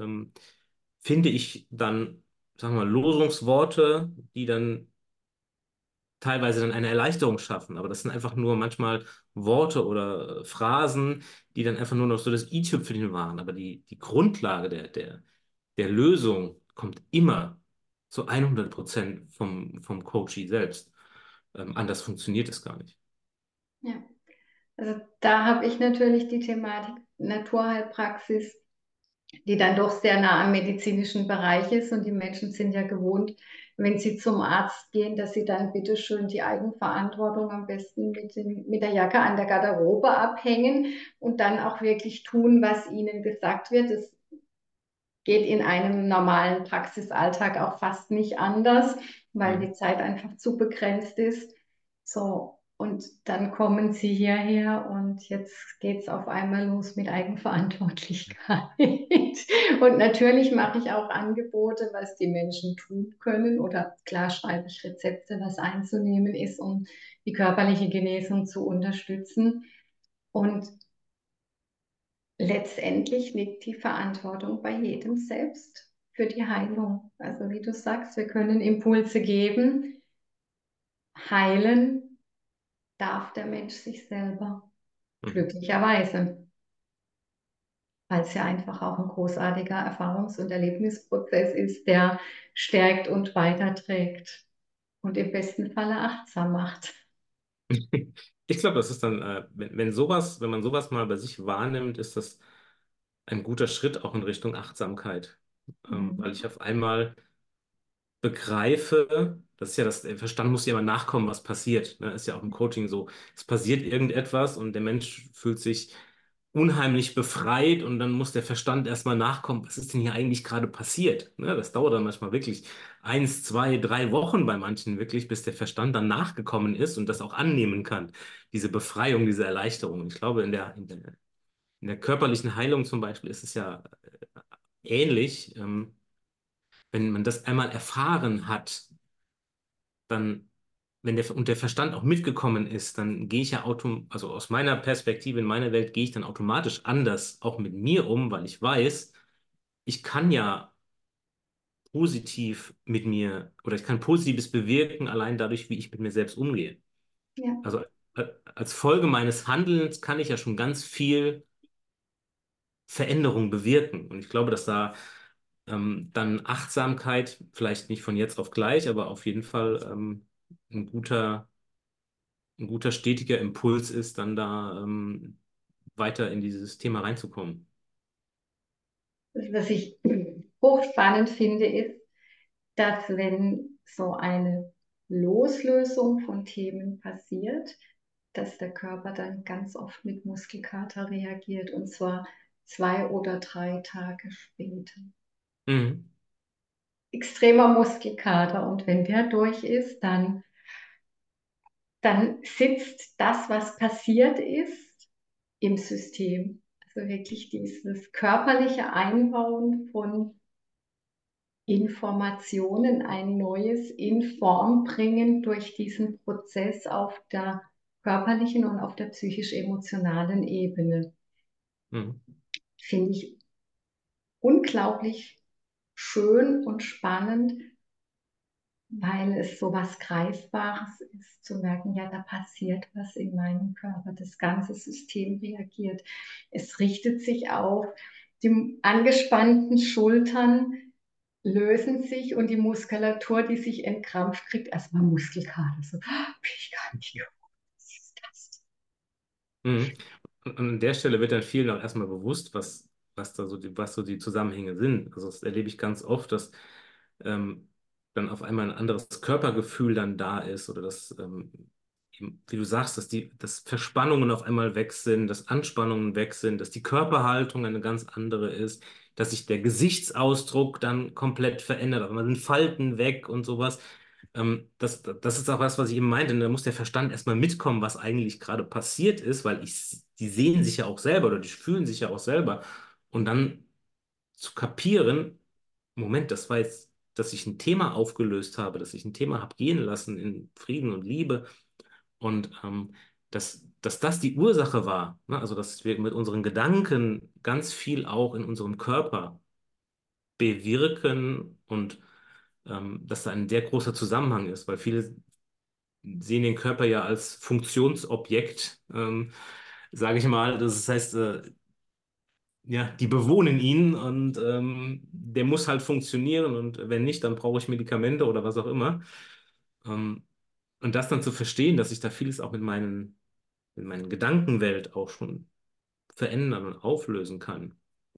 finde ich dann, sagen wir mal, Losungsworte, die dann teilweise dann eine Erleichterung schaffen. Aber das sind einfach nur manchmal Worte oder Phrasen, die dann einfach nur noch so das i-Tüpfelchen waren. Aber die Grundlage der Lösung kommt immer zu 100% vom Coachee selbst. Anders funktioniert es gar nicht. Ja. Also da habe ich natürlich die Thematik Naturheilpraxis, die dann doch sehr nah am medizinischen Bereich ist. Und die Menschen sind ja gewohnt, wenn sie zum Arzt gehen, dass sie dann bitteschön die Eigenverantwortung am besten mit der Jacke an der Garderobe abhängen und dann auch wirklich tun, was ihnen gesagt wird. Das geht in einem normalen Praxisalltag auch fast nicht anders, weil die Mhm. Zeit einfach zu begrenzt ist. So, und dann kommen sie hierher und jetzt geht es auf einmal los mit Eigenverantwortlichkeit. Und natürlich mache ich auch Angebote, was die Menschen tun können. Oder klar schreibe ich Rezepte, was einzunehmen ist, um die körperliche Genesung zu unterstützen. Und letztendlich liegt die Verantwortung bei jedem selbst für die Heilung. Also wie du sagst, wir können Impulse geben, heilen darf der Mensch sich selber. Mhm. Glücklicherweise, weil es ja einfach auch ein großartiger Erfahrungs- und Erlebnisprozess ist, der stärkt und weiterträgt und im besten Falle achtsam macht. Ich glaube, das ist dann, wenn man sowas mal bei sich wahrnimmt, ist das ein guter Schritt auch in Richtung Achtsamkeit. Weil Mhm. ich auf einmal begreife, das ist ja der Verstand muss ja immer nachkommen, was passiert. Ne? Ist ja auch im Coaching so. Es passiert irgendetwas und der Mensch fühlt sich unheimlich befreit und dann muss der Verstand erstmal nachkommen, was ist denn hier eigentlich gerade passiert? Ne? Das dauert dann manchmal wirklich 1, 2, 3 Wochen bei manchen wirklich, bis der Verstand dann nachgekommen ist und das auch annehmen kann. Diese Befreiung, diese Erleichterung. Ich glaube, in der körperlichen Heilung zum Beispiel ist es ja ähnlich. Wenn man das einmal erfahren hat, dann, wenn der Verstand auch mitgekommen ist, dann gehe ich ja also aus meiner Perspektive, in meiner Welt, gehe ich dann automatisch anders auch mit mir um, weil ich weiß, ich kann ja positiv mit mir oder ich kann Positives bewirken, allein dadurch, wie ich mit mir selbst umgehe. Ja. Also als Folge meines Handelns kann ich ja schon ganz viel Veränderung bewirken. Und ich glaube, dass da dann Achtsamkeit, vielleicht nicht von jetzt auf gleich, aber auf jeden Fall ein ein guter stetiger Impuls ist, dann da weiter in dieses Thema reinzukommen. Was ich hochspannend finde, ist, dass wenn so eine Loslösung von Themen passiert, dass der Körper dann ganz oft mit Muskelkater reagiert und zwar 2 oder 3 Tage später. Mhm. Extremer Muskelkater und wenn der durch ist, dann sitzt das, was passiert ist, im System. Also wirklich dieses körperliche Einbauen von Informationen, ein neues in Form bringen durch diesen Prozess auf der körperlichen und auf der psychisch-emotionalen Ebene. Mhm. Finde ich unglaublich schön und spannend, weil es so was Greifbares ist, zu merken, ja, da passiert was in meinem Körper. Das ganze System reagiert. Es richtet sich auf, die angespannten Schultern lösen sich und die Muskulatur, die sich entkrampft, kriegt erstmal Muskelkater. So, bin ich gar nicht gewohnt. Was ist das? Mhm. Und an der Stelle wird dann vielen auch erstmal bewusst, was so die Zusammenhänge sind. Also das erlebe ich ganz oft, dass dann auf einmal ein anderes Körpergefühl dann da ist oder wie du sagst, dass Verspannungen auf einmal weg sind, dass Anspannungen weg sind, dass die Körperhaltung eine ganz andere ist, dass sich der Gesichtsausdruck dann komplett verändert, auf einmal sind Falten weg und sowas. Das ist auch was ich eben meinte. Da muss der Verstand erstmal mitkommen, was eigentlich gerade passiert ist, weil die sehen sich ja auch selber oder die fühlen sich ja auch selber. Und dann zu kapieren, Moment, das war jetzt, dass ich ein Thema aufgelöst habe, dass ich ein Thema habe gehen lassen in Frieden und Liebe und dass das die Ursache war. Ne? Also, dass wir mit unseren Gedanken ganz viel auch in unserem Körper bewirken und dass da ein sehr großer Zusammenhang ist, weil viele sehen den Körper ja als Funktionsobjekt, sage ich mal. Das heißt, ja, die bewohnen ihn und der muss halt funktionieren und wenn nicht, dann brauche ich Medikamente oder was auch immer. Ähm, und das dann zu verstehen, dass ich da vieles auch mit meinen Gedankenwelt auch schon verändern und auflösen kann.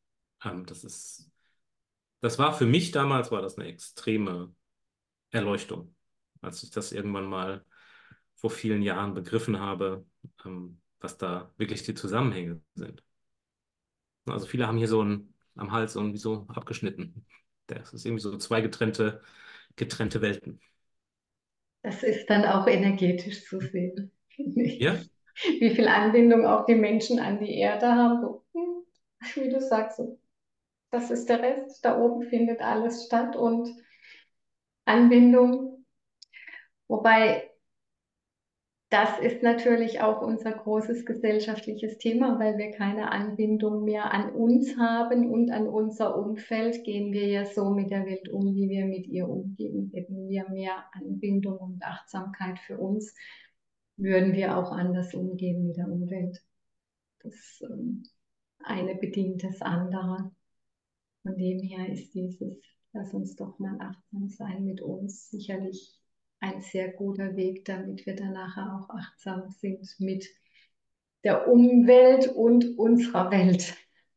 Das war für mich damals, war das eine extreme Erleuchtung, als ich das irgendwann mal vor vielen Jahren begriffen habe, was da wirklich die Zusammenhänge sind. Also viele haben hier so ein am Hals irgendwie so abgeschnitten. Das ist irgendwie so zwei getrennte Welten. Das ist dann auch energetisch zu sehen, finde ich. Ja, Wie viel Anbindung auch die Menschen an die Erde haben. So, wie du sagst, so, das ist der Rest. Da oben findet alles statt und Anbindung. Wobei das ist natürlich auch unser großes gesellschaftliches Thema, weil wir keine Anbindung mehr an uns haben und an unser Umfeld gehen wir ja so mit der Welt um, wie wir mit ihr umgehen. Hätten wir mehr Anbindung und Achtsamkeit für uns, würden wir auch anders umgehen mit der Umwelt. Das eine bedingt das andere. Von dem her ist dieses, lass uns doch mal achtsam sein mit uns, sicherlich ein sehr guter Weg, damit wir dann nachher auch achtsam sind mit der Umwelt und unserer Welt.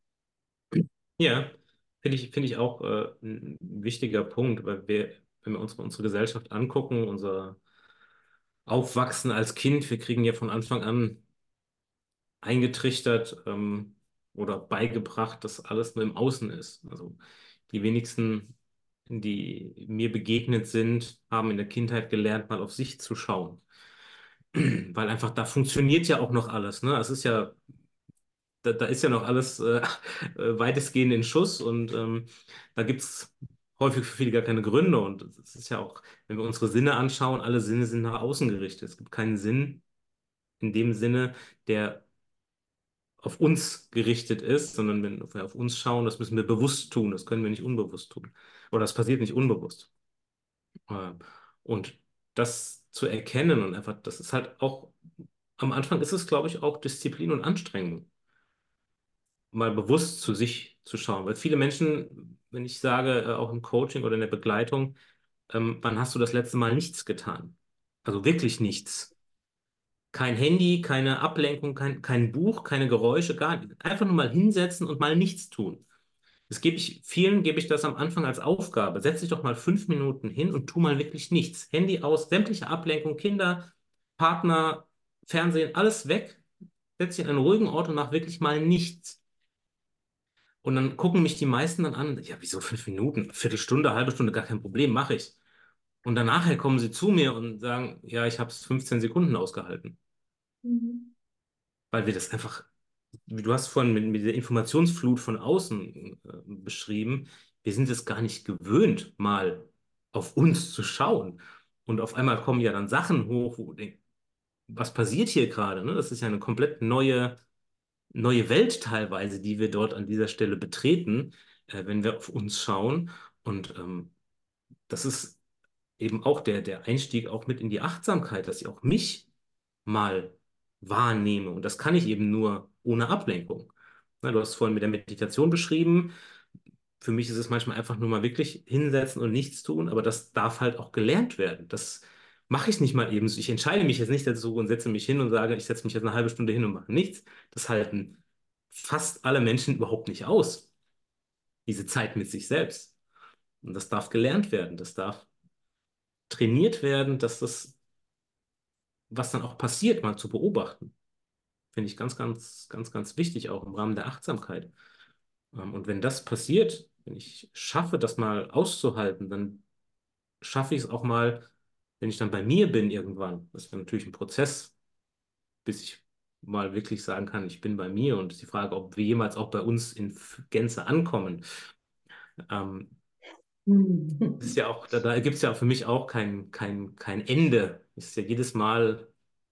ja, finde ich auch ein wichtiger Punkt, weil wenn wir unsere Gesellschaft angucken, unser Aufwachsen als Kind, wir kriegen ja von Anfang an eingetrichtert oder beigebracht, dass alles nur im Außen ist. Also die wenigsten, die mir begegnet sind, haben in der Kindheit gelernt, mal auf sich zu schauen. Weil einfach da funktioniert ja auch noch alles, ne? Es ist ja, da ist ja noch alles weitestgehend in Schuss und da gibt es häufig für viele gar keine Gründe. Und es ist ja auch, wenn wir unsere Sinne anschauen, alle Sinne sind nach außen gerichtet. Es gibt keinen Sinn in dem Sinne, der auf uns gerichtet ist, sondern wenn wir auf uns schauen, das müssen wir bewusst tun, das können wir nicht unbewusst tun. Oder das passiert nicht unbewusst. Äh, Und das zu erkennen und einfach, das ist halt auch, am Anfang ist es, glaube ich, auch Disziplin und Anstrengung, mal bewusst zu sich zu schauen. Weil viele Menschen, wenn ich sage, auch im Coaching oder in der Begleitung, wann hast du das letzte Mal nichts getan? Also wirklich nichts. Kein Handy, keine Ablenkung, kein Buch, keine Geräusche, gar nicht. Einfach nur mal hinsetzen und mal nichts tun. Vielen gebe ich das am Anfang als Aufgabe. Setz dich doch mal 5 Minuten hin und tu mal wirklich nichts. Handy aus, sämtliche Ablenkung, Kinder, Partner, Fernsehen, alles weg. Setz dich an einen ruhigen Ort und mach wirklich mal nichts. Und dann gucken mich die meisten dann an, ja, wieso 5 Minuten? Viertelstunde, halbe Stunde, gar kein Problem, mache ich. Und dann nachher kommen sie zu mir und sagen, ja, ich habe es 15 Sekunden ausgehalten. Mhm. Weil wir das einfach, wie du hast vorhin mit der Informationsflut von außen beschrieben, wir sind es gar nicht gewöhnt, mal auf uns zu schauen. Und auf einmal kommen ja dann Sachen hoch, wo du denkst, was passiert hier gerade? Ne? Das ist ja eine komplett neue Welt teilweise, die wir dort an dieser Stelle betreten, wenn wir auf uns schauen. Und das ist eben auch der Einstieg auch mit in die Achtsamkeit, dass ich auch mich mal wahrnehme. Und das kann ich eben nur ohne Ablenkung. Na, du hast es vorhin mit der Meditation beschrieben. Für mich ist es manchmal einfach nur mal wirklich hinsetzen und nichts tun, aber das darf halt auch gelernt werden. Das mache ich nicht mal eben so. Ich entscheide mich jetzt nicht dazu und setze mich hin und sage, ich setze mich jetzt eine halbe Stunde hin und mache nichts. Das halten fast alle Menschen überhaupt nicht aus, diese Zeit mit sich selbst. Und das darf gelernt werden. Das darf trainiert werden, dass das, was dann auch passiert, mal zu beobachten. Finde ich ganz wichtig, auch im Rahmen der Achtsamkeit. Und wenn das passiert, wenn ich schaffe, das mal auszuhalten, dann schaffe ich es auch mal, wenn ich dann bei mir bin irgendwann. Das wäre natürlich ein Prozess, bis ich mal wirklich sagen kann, ich bin bei mir. Und es ist die Frage, ob wir jemals auch bei uns in Gänze ankommen. Ähm, Das ist ja auch, da gibt es ja für mich auch kein Ende. Es ist ja jedes Mal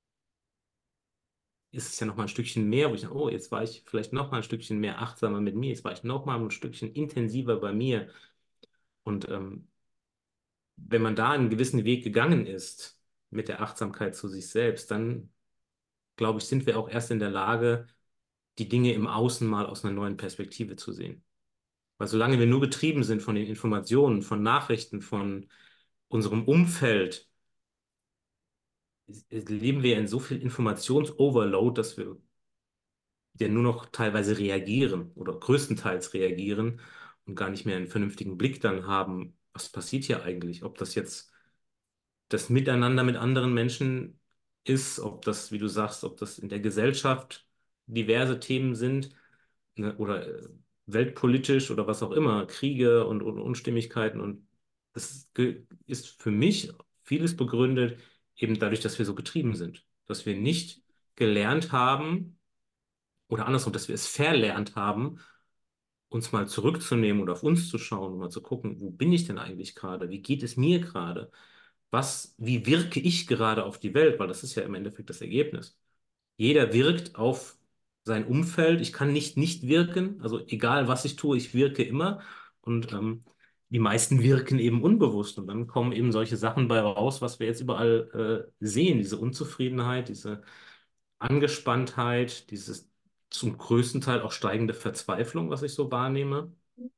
ist es ja noch mal ein Stückchen mehr, wo ich sage, oh, jetzt war ich vielleicht noch mal ein Stückchen mehr achtsamer mit mir, jetzt war ich noch mal ein Stückchen intensiver bei mir. Und wenn man da einen gewissen Weg gegangen ist, mit der Achtsamkeit zu sich selbst, dann glaube ich, sind wir auch erst in der Lage, die Dinge im Außen mal aus einer neuen Perspektive zu sehen. Weil solange wir nur getrieben sind von den Informationen, von Nachrichten, von unserem Umfeld, leben wir in so viel Informationsoverload, dass wir ja nur noch teilweise reagieren oder größtenteils reagieren und gar nicht mehr einen vernünftigen Blick dann haben, was passiert hier eigentlich? Ob das jetzt das Miteinander mit anderen Menschen ist, ob das, wie du sagst, ob das in der Gesellschaft diverse Themen sind, ne, oder weltpolitisch oder was auch immer, Kriege und Unstimmigkeiten. Und ist für mich vieles begründet eben dadurch, dass wir so getrieben sind, dass wir nicht gelernt haben oder andersrum, dass wir es verlernt haben, uns mal zurückzunehmen oder auf uns zu schauen und mal zu gucken, wo bin ich denn eigentlich gerade? Wie geht es mir gerade? Wie wirke ich gerade auf die Welt? Weil das ist ja im Endeffekt das Ergebnis. Jeder wirkt auf sein Umfeld. Ich kann nicht wirken. Also egal, was ich tue, ich wirke immer. Und die meisten wirken eben unbewusst. Und dann kommen eben solche Sachen bei raus, was wir jetzt überall sehen. Diese Unzufriedenheit, diese Angespanntheit, dieses zum größten Teil auch steigende Verzweiflung, was ich so wahrnehme.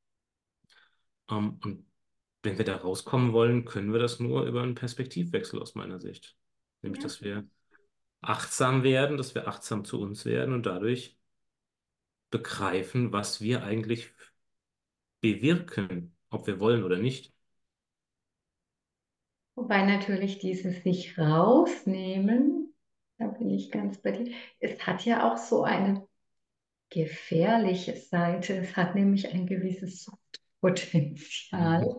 Und wenn wir da rauskommen wollen, können wir das nur über einen Perspektivwechsel aus meiner Sicht. Nämlich, Ja. dass wir achtsam werden, dass wir achtsam zu uns werden und dadurch begreifen, was wir eigentlich bewirken, ob wir wollen oder nicht. Wobei natürlich dieses sich rausnehmen, da bin ich ganz bei dir, es hat ja auch so eine gefährliche Seite. Es hat nämlich ein gewisses Mhm. Suchtpotenzial.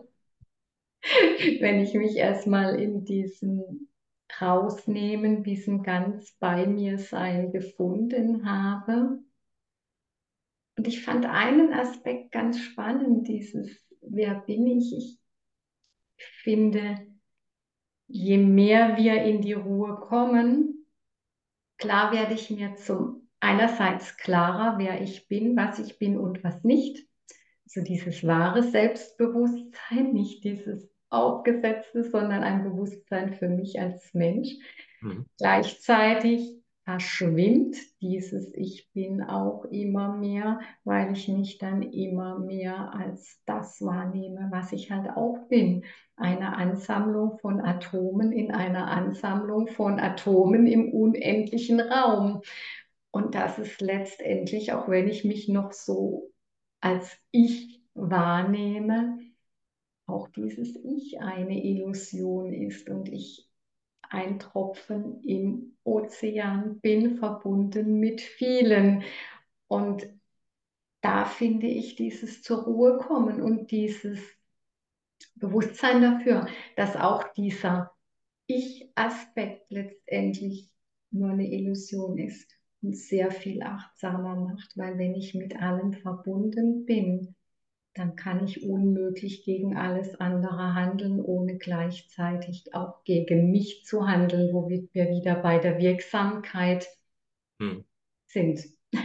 Wenn ich mich erstmal in diesem Rausnehmen, diesem ganz bei mir sein gefunden habe. Und ich fand einen Aspekt ganz spannend, dieses, wer bin ich? Ich finde, je mehr wir in die Ruhe kommen, klar werde ich mir zum einerseits klarer, wer ich bin, was ich bin und was nicht. So dieses wahre Selbstbewusstsein, nicht dieses aufgesetzte, sondern ein Bewusstsein für mich als Mensch. Mhm. Gleichzeitig verschwimmt dieses Ich bin auch immer mehr, weil ich mich dann immer mehr als das wahrnehme, was ich halt auch bin. Eine Ansammlung von Atomen in einer Ansammlung von Atomen im unendlichen Raum. Und das ist letztendlich, auch wenn ich mich noch so als ich wahrnehme, auch dieses Ich eine Illusion ist und ich ein Tropfen im Ozean bin, verbunden mit vielen. Und da finde ich dieses zur Ruhe kommen und dieses Bewusstsein dafür, dass auch dieser Ich-Aspekt letztendlich nur eine Illusion ist und sehr viel achtsamer macht, weil wenn ich mit allem verbunden bin, dann kann ich unmöglich gegen alles andere handeln, ohne gleichzeitig auch gegen mich zu handeln, womit wir wieder bei der Wirksamkeit Mhm. sind.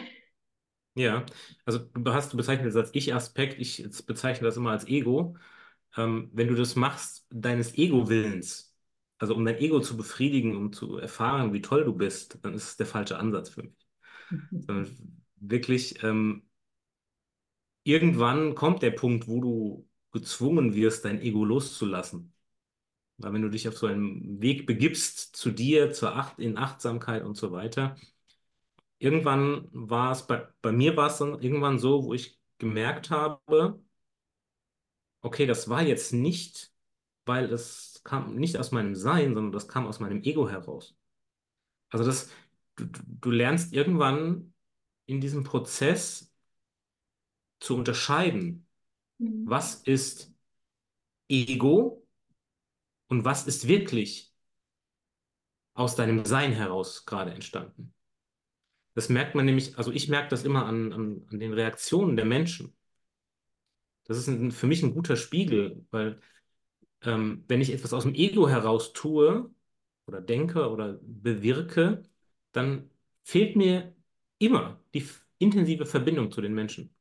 Ja, also du bezeichnet das als Ich-Aspekt, ich jetzt bezeichne das immer als Ego. Wenn du das machst, deines Ego-Willens, also um dein Ego zu befriedigen, um zu erfahren, wie toll du bist, dann ist es der falsche Ansatz für mich. Sondern wirklich, irgendwann kommt der Punkt, wo du gezwungen wirst, dein Ego loszulassen. Weil wenn du dich auf so einen Weg begibst zu dir, in Achtsamkeit und so weiter, irgendwann bei mir war es dann irgendwann so, wo ich gemerkt habe, okay, das war jetzt nicht, weil es kam nicht aus meinem Sein, sondern das kam aus meinem Ego heraus. Also du lernst irgendwann in diesem Prozess zu unterscheiden, was ist Ego und was ist wirklich aus deinem Sein heraus gerade entstanden. Das merkt man nämlich, also ich merke das immer an den Reaktionen der Menschen. Das ist für mich ein guter Spiegel, weil wenn ich etwas aus dem Ego heraus tue oder denke oder bewirke, dann fehlt mir immer die intensive Verbindung zu den Menschen.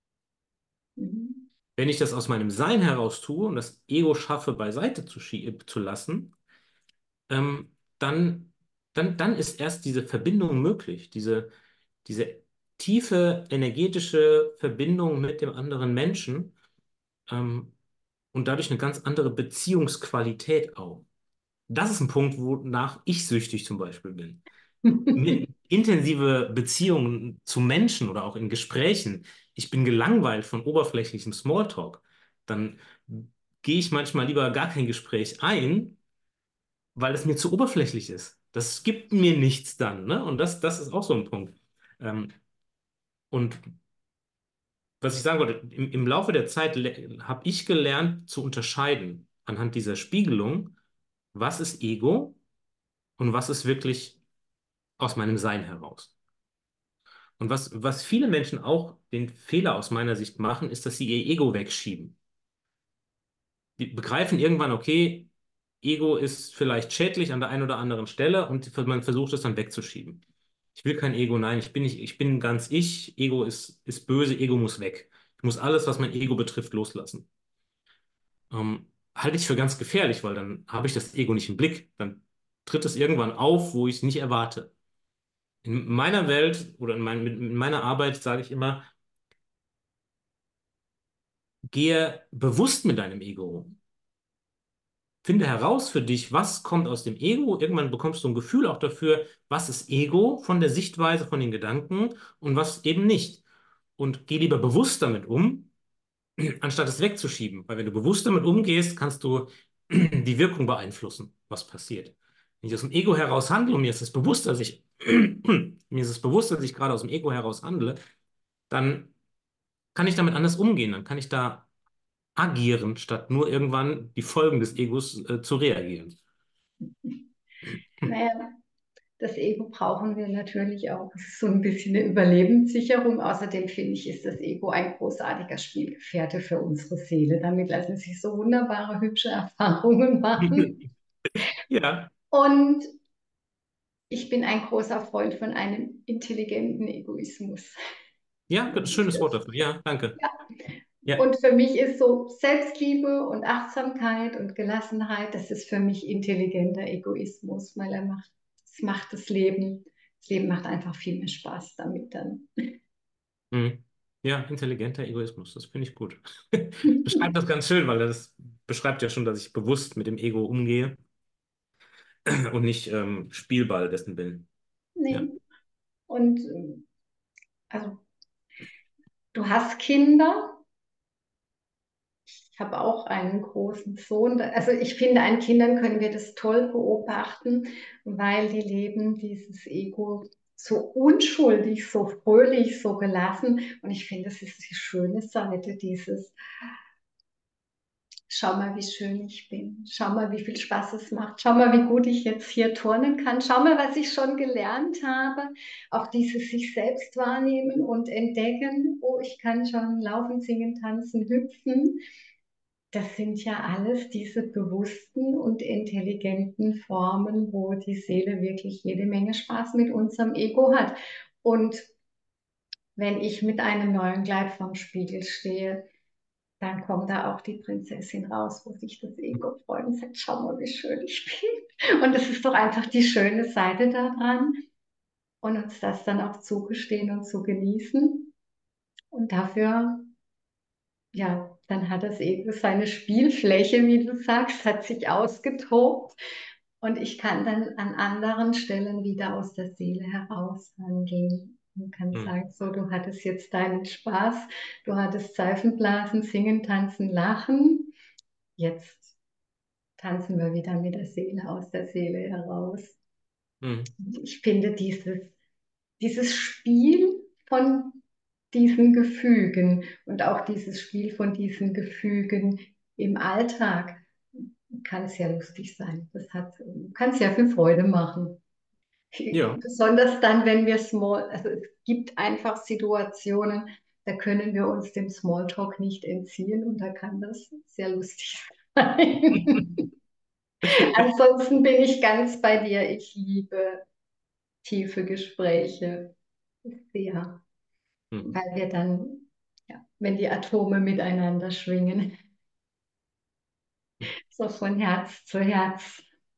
Wenn ich das aus meinem Sein heraus tue und das Ego schaffe, beiseite zu lassen, dann, dann ist erst diese Verbindung möglich, diese tiefe energetische Verbindung mit dem anderen Menschen, ähm, und dadurch eine ganz andere Beziehungsqualität auch. Das ist ein Punkt, wonach ich süchtig zum Beispiel bin. Intensive Beziehungen zu Menschen oder auch in Gesprächen. Ich bin gelangweilt von oberflächlichem Smalltalk. Dann gehe ich manchmal lieber gar kein Gespräch ein, weil es mir zu oberflächlich ist. Das gibt mir nichts dann, ne? Und das ist auch so ein Punkt. Ähm, und was ich sagen wollte, im Laufe der Zeit habe ich gelernt zu unterscheiden anhand dieser Spiegelung, was ist Ego und was ist wirklich aus meinem Sein heraus. Und was viele Menschen auch den Fehler aus meiner Sicht machen, ist, dass sie ihr Ego wegschieben. Die begreifen irgendwann, okay, Ego ist vielleicht schädlich an der einen oder anderen Stelle und man versucht es dann wegzuschieben. Ich will kein Ego, nein, ich bin nicht, ich bin ganz ich. Ego ist böse, Ego muss weg. Ich muss alles, was mein Ego betrifft, loslassen. Halte ich für ganz gefährlich, weil dann habe ich das Ego nicht im Blick. Dann tritt es irgendwann auf, wo ich es nicht erwarte. In meiner Welt oder in meiner Arbeit sage ich immer, gehe bewusst mit deinem Ego um. Finde heraus für dich, was kommt aus dem Ego. Irgendwann bekommst du ein Gefühl auch dafür, was ist Ego von der Sichtweise, von den Gedanken und was eben nicht. Und geh lieber bewusst damit um, anstatt es wegzuschieben. Weil wenn du bewusst damit umgehst, kannst du die Wirkung beeinflussen, was passiert. Wenn ich aus dem Ego heraus handle und mir ist es bewusst, dass ich, mir ist es bewusst, dass ich gerade aus dem Ego heraus handle, dann kann ich damit anders umgehen. Dann kann ich da agieren, statt nur irgendwann die Folgen des Egos zu reagieren. Naja, das Ego brauchen wir natürlich auch. Es ist so ein bisschen eine Überlebenssicherung. Außerdem finde ich, ist das Ego ein großartiger Spielgefährte für unsere Seele. Damit lassen sich so wunderbare, hübsche Erfahrungen machen. Ja, Und ich bin ein großer Freund von einem intelligenten Egoismus. ja, schönes Wort dafür. Ja, danke. Ja. Ja, Und für mich ist so Selbstliebe und Achtsamkeit und Gelassenheit, das ist für mich intelligenter Egoismus, weil es macht das Leben macht einfach viel mehr Spaß damit dann. mhm. Ja, intelligenter Egoismus, das finde ich gut. Beschreibt das ganz schön, weil das beschreibt ja schon, dass ich bewusst mit dem Ego umgehe und nicht Spielball dessen bin. Ja, Nee. Und also du hast Kinder. Ich habe auch einen großen Sohn. Also ich finde, an Kindern können wir das toll beobachten, weil die leben dieses Ego so unschuldig, so fröhlich, so gelassen. Und ich finde, das ist die schöne Seite dieses, schau mal, wie schön ich bin. Schau mal, wie viel Spaß es macht. Schau mal, wie gut ich jetzt hier turnen kann. Schau mal, was ich schon gelernt habe. Auch dieses sich selbst wahrnehmen und entdecken. Oh, ich kann schon laufen, singen, tanzen, hüpfen. Das sind ja alles diese bewussten und intelligenten Formen, wo die Seele wirklich jede Menge Spaß mit unserem Ego hat. Und wenn ich mit einem neuen Kleid vorm Spiegel stehe, dann kommt da auch die Prinzessin raus, wo sich das Ego freut und sagt, schau mal, wie schön ich bin. Und das ist doch einfach die schöne Seite daran und uns das dann auch zugestehen und zu genießen. Und dafür, ja, dann hat das Ego seine Spielfläche, wie du sagst, hat sich ausgetobt. Und ich kann dann an anderen Stellen wieder aus der Seele heraus handeln und kann mhm. sagen, so, du hattest jetzt deinen Spaß, du hattest Seifenblasen, Singen, Tanzen, Lachen. Jetzt tanzen wir wieder mit der Seele aus der Seele heraus. Mhm. Ich finde dieses Spiel von diesen Gefügen und auch dieses Spiel von diesen Gefügen im Alltag kann sehr lustig sein. Kann sehr viel Freude machen. Ja. Besonders dann, wenn wir also es gibt einfach Situationen, da können wir uns dem Smalltalk nicht entziehen und da kann das sehr lustig sein. Ansonsten bin ich ganz bei dir. Ich liebe tiefe Gespräche sehr, Mhm. weil wir dann, ja, wenn die Atome miteinander schwingen, so von Herz zu Herz.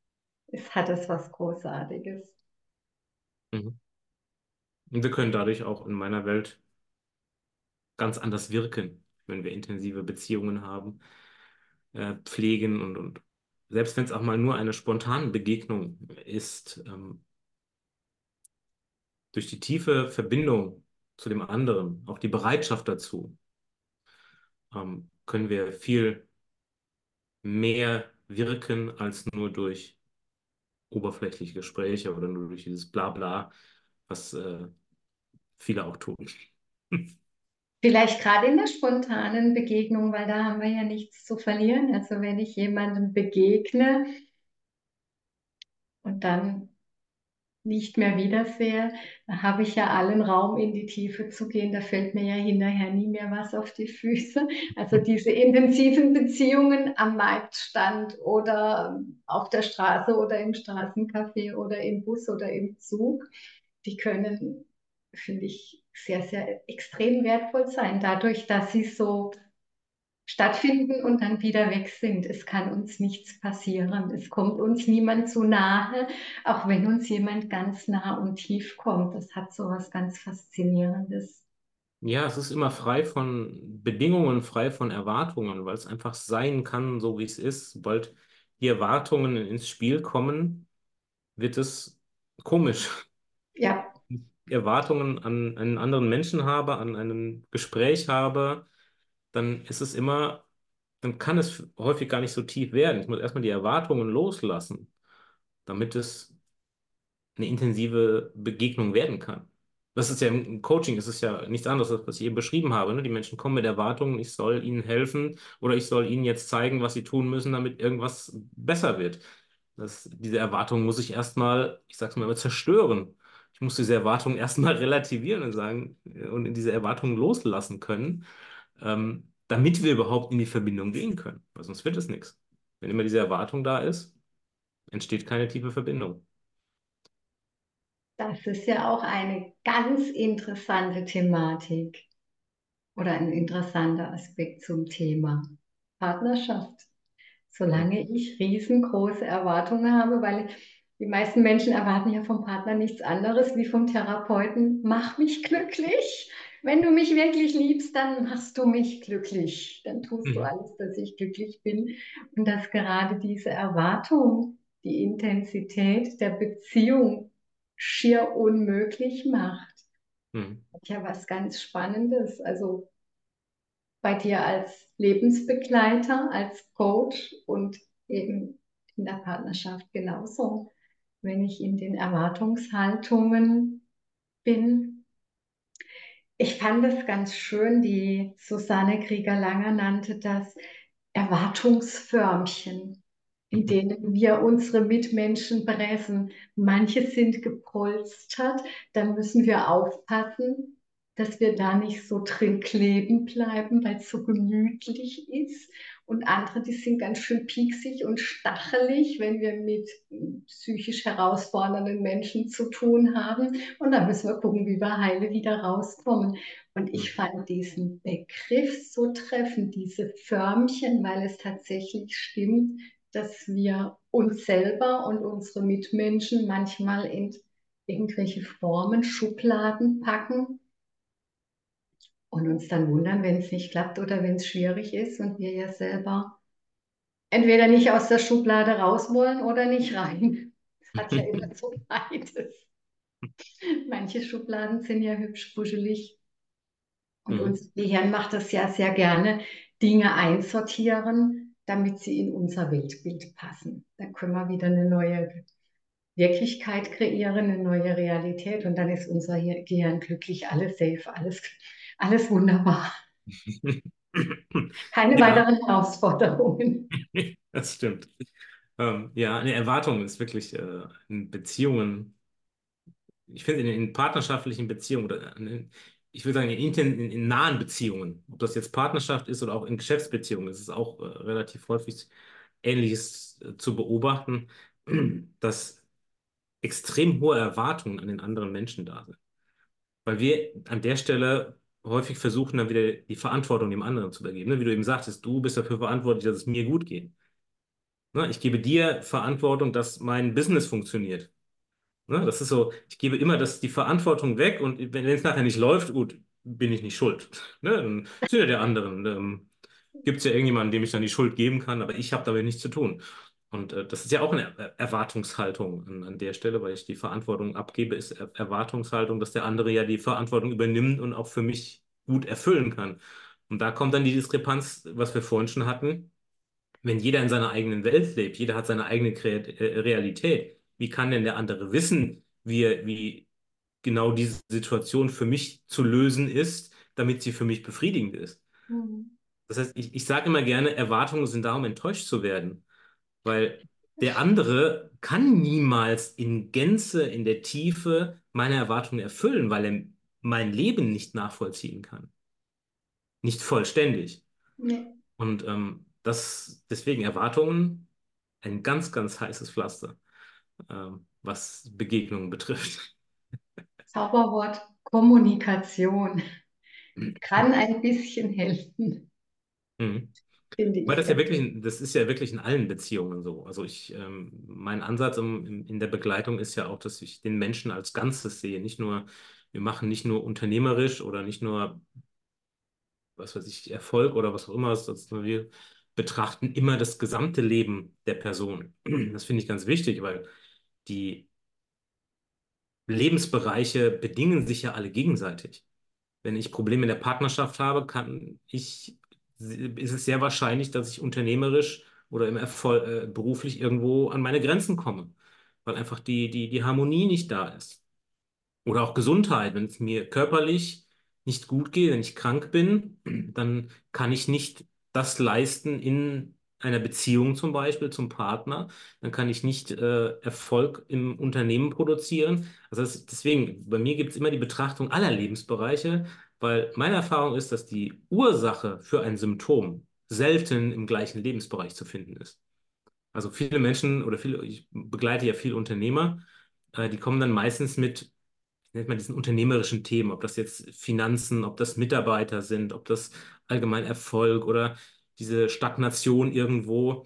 Es was Großartiges. Mhm. Und wir können dadurch auch in meiner Welt ganz anders wirken, wenn wir intensive Beziehungen haben, pflegen und selbst wenn es auch mal nur eine spontane Begegnung ist, durch die tiefe Verbindung zu dem anderen, auch die Bereitschaft dazu, können wir viel mehr wirken als nur durch oberflächliche Gespräche oder nur durch dieses Blabla, was viele auch tun. Vielleicht gerade in der spontanen Begegnung, weil da haben wir ja nichts zu verlieren. Also wenn ich jemandem begegne und dann nicht mehr wiedersehe, da habe ich ja allen Raum in die Tiefe zu gehen. Da fällt mir ja hinterher nie mehr was auf die Füße. Also diese intensiven Beziehungen am Marktstand oder auf der Straße oder im Straßencafé oder im Bus oder im Zug, die können, finde ich, sehr, sehr extrem wertvoll sein, dadurch, dass sie so stattfinden und dann wieder weg sind. Es kann uns nichts passieren. Es kommt uns niemand zu nahe, auch wenn uns jemand ganz nah und tief kommt. Das hat so was ganz Faszinierendes. Ja, es ist immer frei von Bedingungen, frei von Erwartungen, weil es einfach sein kann, so wie es ist. Sobald die Erwartungen ins Spiel kommen, wird es komisch. Ja, Erwartungen an einen anderen Menschen habe, an ein Gespräch habe, dann ist es immer, dann kann es häufig gar nicht so tief werden. Ich muss erstmal die Erwartungen loslassen, damit es eine intensive Begegnung werden kann. Das ist ja im Coaching, ist es ja nichts anderes, als was ich eben beschrieben habe. Ne? Die Menschen kommen mit Erwartungen, ich soll ihnen helfen oder ich soll ihnen jetzt zeigen, was sie tun müssen, damit irgendwas besser wird. Diese Erwartung muss ich erstmal, ich sag's mal, immer zerstören. Ich muss diese Erwartungen erstmal relativieren und sagen und in diese Erwartungen loslassen können, damit wir überhaupt in die Verbindung gehen können. Weil sonst wird es nichts. Wenn immer diese Erwartung da ist, entsteht keine tiefe Verbindung. das ist ja auch eine ganz interessante Thematik oder ein interessanter Aspekt zum Thema Partnerschaft. Hm. Solange ich riesengroße Erwartungen habe, weil die meisten Menschen erwarten ja vom Partner nichts anderes wie vom Therapeuten, mach mich glücklich. Wenn du mich wirklich liebst, dann machst du mich glücklich. Dann tust du Mhm. alles, dass ich glücklich bin. Und dass gerade diese Erwartung die Intensität der Beziehung schier unmöglich macht. Mhm. Hat ja was ganz Spannendes. Also bei dir als Lebensbegleiter, als Coach und eben in der Partnerschaft genauso. Wenn ich in den Erwartungshaltungen bin. Ich fand es ganz schön, die Susanne Krieger-Langer nannte das Erwartungsförmchen, in denen wir unsere Mitmenschen pressen. Manche sind gepolstert, da müssen wir aufpassen, dass wir da nicht so drin kleben bleiben, weil es so gemütlich ist. Und andere, die sind ganz schön pieksig und stachelig, wenn wir mit psychisch herausfordernden Menschen zu tun haben. Und da müssen wir gucken, wie wir heile wieder rauskommen. Und ich Mhm. fand diesen Begriff so treffend, diese Förmchen, weil es tatsächlich stimmt, dass wir uns selber und unsere Mitmenschen manchmal in irgendwelche Formen, Schubladen packen und uns dann wundern, wenn es nicht klappt oder wenn es schwierig ist und wir ja selber entweder nicht aus der Schublade raus wollen oder nicht rein. Es hat ja immer so beides. Manche Schubladen sind ja hübsch kuschelig und Mhm. unser Gehirn macht das ja sehr gerne, Dinge einsortieren, damit sie in unser Weltbild passen. Dann können wir wieder eine neue Wirklichkeit kreieren, eine neue Realität und dann ist unser Gehirn glücklich, alles safe, alles wunderbar. Keine Ja, weiteren Herausforderungen. das stimmt. Ja, eine Erwartung ist wirklich in Beziehungen, ich finde in partnerschaftlichen Beziehungen oder ich würde sagen in nahen Beziehungen, ob das jetzt Partnerschaft ist oder auch in Geschäftsbeziehungen, ist es auch relativ häufig Ähnliches zu beobachten, dass extrem hohe Erwartungen an den anderen Menschen da sind. Weil wir an der Stelle häufig versuchen, dann wieder die Verantwortung dem anderen zu übergeben. Ne? Wie du eben sagtest, du bist dafür verantwortlich, dass es mir gut geht. Ne? Ich gebe dir Verantwortung, dass mein Business funktioniert. Ne? Das ist so, ich gebe immer die Verantwortung weg und wenn es nachher nicht läuft, gut, bin ich nicht schuld. Ne? Dann sind ja der anderen. Gibt es ja irgendjemanden, dem ich dann die Schuld geben kann, aber ich habe damit nichts zu tun. Und das ist ja auch eine Erwartungshaltung an der Stelle, weil ich die Verantwortung abgebe, ist Erwartungshaltung, dass der andere ja die Verantwortung übernimmt und auch für mich gut erfüllen kann. Und da kommt dann die Diskrepanz, was wir vorhin schon hatten. Wenn jeder in seiner eigenen Welt lebt, jeder hat seine eigene Realität, wie kann denn der andere wissen, wie genau diese Situation für mich zu lösen ist, damit sie für mich befriedigend ist? Mhm. Das heißt, ich sage immer gerne, Erwartungen sind da, um enttäuscht zu werden, weil der andere kann niemals in Gänze, in der Tiefe meine Erwartungen erfüllen, weil er mein Leben nicht nachvollziehen kann. Nicht vollständig. Nee. Und deswegen Erwartungen ein ganz, ganz heißes Pflaster, was Begegnungen betrifft. Zauberwort Kommunikation kann ein bisschen helfen, Mhm. finde Weil ich ganz. das ist ja wirklich in allen Beziehungen so. Also mein Ansatz in der Begleitung ist ja auch, dass ich den Menschen als Ganzes sehe. Wir machen nicht nur unternehmerisch oder nicht nur, was weiß ich, Erfolg oder was auch immer, sondern wir betrachten immer das gesamte Leben der Person. Das finde ich ganz wichtig, weil die Lebensbereiche bedingen sich ja alle gegenseitig. Wenn ich Probleme in der Partnerschaft habe, ist es sehr wahrscheinlich, dass ich unternehmerisch oder beruflich irgendwo an meine Grenzen komme, weil einfach die Harmonie nicht da ist. Oder auch Gesundheit, wenn es mir körperlich nicht gut geht, wenn ich krank bin, dann kann ich nicht das leisten in einer Beziehung zum Beispiel zum Partner. Dann kann ich nicht Erfolg im Unternehmen produzieren. Deswegen, bei mir gibt es immer die Betrachtung aller Lebensbereiche, weil meine Erfahrung ist, dass die Ursache für ein Symptom selten im gleichen Lebensbereich zu finden ist. Also viele Menschen oder ich begleite ja viele Unternehmer, die kommen dann meistens mit nennt man diesen unternehmerischen Themen, ob das jetzt Finanzen, ob das Mitarbeiter sind, ob das allgemein Erfolg oder diese Stagnation irgendwo,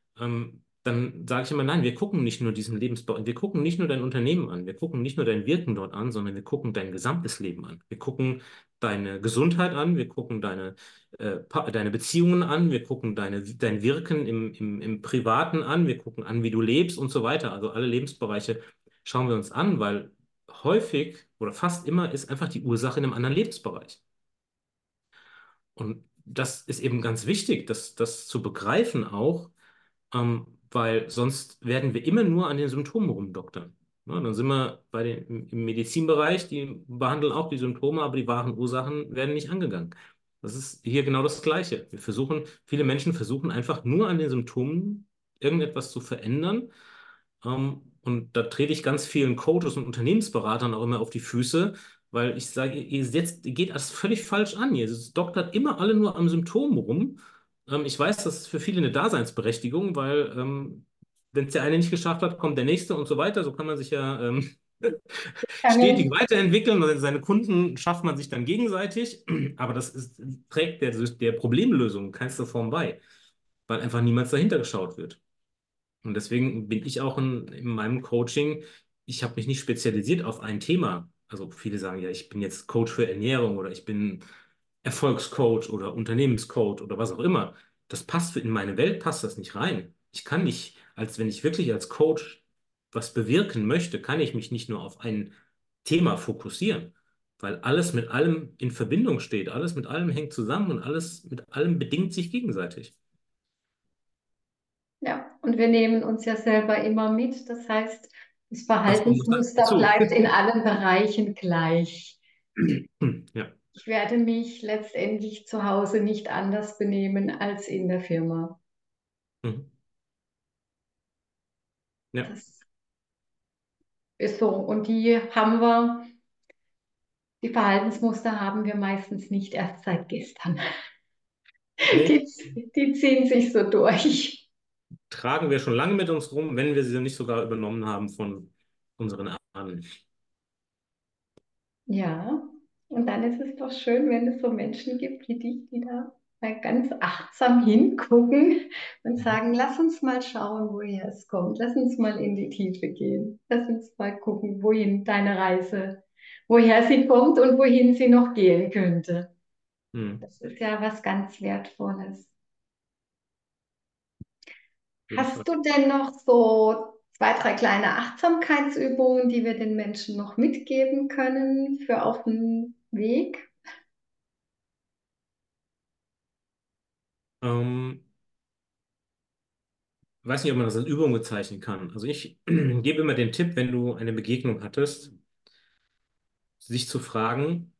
dann sage ich immer, nein, wir gucken nicht nur diesen Lebensbau, wir gucken nicht nur dein Unternehmen an, wir gucken nicht nur dein Wirken dort an, sondern wir gucken dein gesamtes Leben an. Wir gucken deine Gesundheit an, wir gucken deine Beziehungen an, wir gucken dein Wirken im Privaten an, wir gucken an, wie du lebst und so weiter. Also alle Lebensbereiche schauen wir uns an, weil häufig oder fast immer ist einfach die Ursache in einem anderen Lebensbereich. Und das ist eben ganz wichtig, das zu begreifen auch, weil sonst werden wir immer nur an den Symptomen rumdoktern. Ja, dann sind wir im Medizinbereich, die behandeln auch die Symptome, aber die wahren Ursachen werden nicht angegangen. Das ist hier genau das Gleiche. Viele Menschen versuchen einfach nur an den Symptomen irgendetwas zu verändern. Und da trete ich ganz vielen Coaches und Unternehmensberatern auch immer auf die Füße, weil ich sage, ihr geht das völlig falsch an. Ihr doktert immer alle nur am Symptom rum. Ich weiß, das ist für viele eine Daseinsberechtigung, weil wenn es der eine nicht geschafft hat, kommt der nächste und so weiter. So kann man sich ja Kann stetig ich, weiterentwickeln und seine Kunden schafft man sich dann gegenseitig. Aber trägt der Problemlösung in keinster Form bei, weil einfach niemals dahinter geschaut wird. Und deswegen bin ich auch in meinem Coaching, ich habe mich nicht spezialisiert auf ein Thema. Also viele sagen ja, ich bin jetzt Coach für Ernährung oder ich bin Erfolgscoach oder Unternehmenscoach oder was auch immer. In meine Welt passt das nicht rein. Ich kann nicht, als wenn ich wirklich als Coach was bewirken möchte, kann ich mich nicht nur auf ein Thema fokussieren, weil alles mit allem in Verbindung steht, alles mit allem hängt zusammen und alles mit allem bedingt sich gegenseitig. ja, und wir nehmen uns ja selber immer mit. Das heißt, das Das kommt noch Verhaltensmuster dazu. bleibt in allen Bereichen gleich. Ja. Ich werde mich letztendlich zu Hause nicht anders benehmen als in der Firma. Mhm. Ja. Das ist so. Und die Verhaltensmuster haben wir meistens nicht erst seit gestern. Nee, Die, die ziehen sich so durch. tragen wir schon lange mit uns rum, wenn wir sie nicht sogar übernommen haben von unseren Ahnen. Ja, und dann ist es doch schön, wenn es so Menschen gibt wie dich, die da mal ganz achtsam hingucken und sagen, lass uns mal schauen, woher es kommt. Lass uns mal in die Tiefe gehen. Lass uns mal gucken, wohin deine Reise, woher sie kommt und wohin sie noch gehen könnte. Hm, Das ist ja was ganz Wertvolles. auf jeden Fall. Hast du denn noch so zwei, drei kleine Achtsamkeitsübungen, die wir den Menschen noch mitgeben können für auf dem Weg? Ähm, weiß nicht, ob man das als Übung bezeichnen kann. Also ich gebe immer den Tipp, wenn du eine Begegnung hattest, sich zu fragen,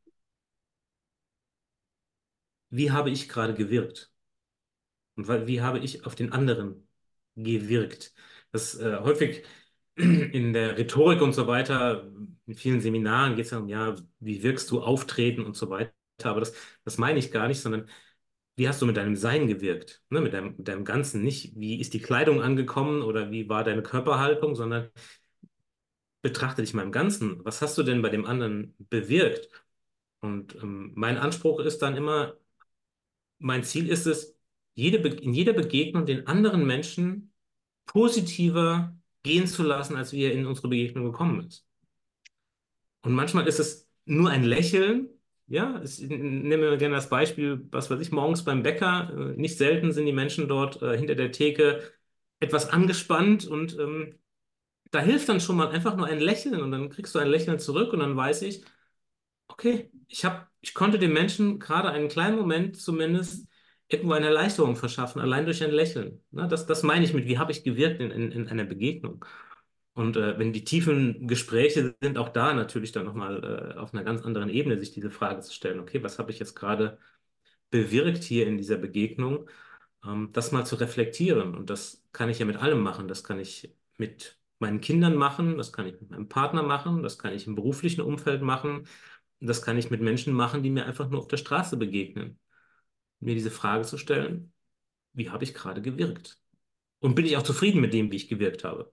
wie habe ich gerade gewirkt? Und wie habe ich auf den anderen gewirkt? Das häufig in der Rhetorik und so weiter, in vielen Seminaren geht es ja um, ja, wie wirkst du auftreten und so weiter. Aber das meine ich gar nicht, sondern wie hast du mit deinem Sein gewirkt? Ne? Mit deinem Ganzen. Nicht, wie ist die Kleidung angekommen oder wie war deine Körperhaltung, sondern betrachte dich mal im Ganzen. Was hast du denn bei dem anderen bewirkt? Und mein Anspruch ist dann immer, mein Ziel ist es, in jeder Begegnung den anderen Menschen positiver gehen zu lassen, als wie er in unsere Begegnung gekommen ist. Und manchmal ist es nur ein Lächeln. Ja, ich nehme mir gerne das Beispiel, was weiß ich, morgens beim Bäcker. Nicht selten sind die Menschen dort hinter der Theke etwas angespannt und da hilft dann schon mal einfach nur ein Lächeln und dann kriegst du ein Lächeln zurück und dann weiß ich, okay, ich konnte dem Menschen gerade einen kleinen Moment zumindest irgendwo eine Erleichterung verschaffen, allein durch ein Lächeln. Ne, das meine ich mit, wie habe ich gewirkt in einer Begegnung. Und wenn die tiefen Gespräche sind, auch da natürlich dann nochmal auf einer ganz anderen Ebene sich diese Frage zu stellen, okay, was habe ich jetzt gerade bewirkt hier in dieser Begegnung, das mal zu reflektieren. Und das kann ich ja mit allem machen. Das kann ich mit meinen Kindern machen, das kann ich mit meinem Partner machen, das kann ich im beruflichen Umfeld machen, das kann ich mit Menschen machen, die mir einfach nur auf der Straße begegnen. Mir diese Frage zu stellen, wie habe ich gerade gewirkt? Und bin ich auch zufrieden mit dem, wie ich gewirkt habe?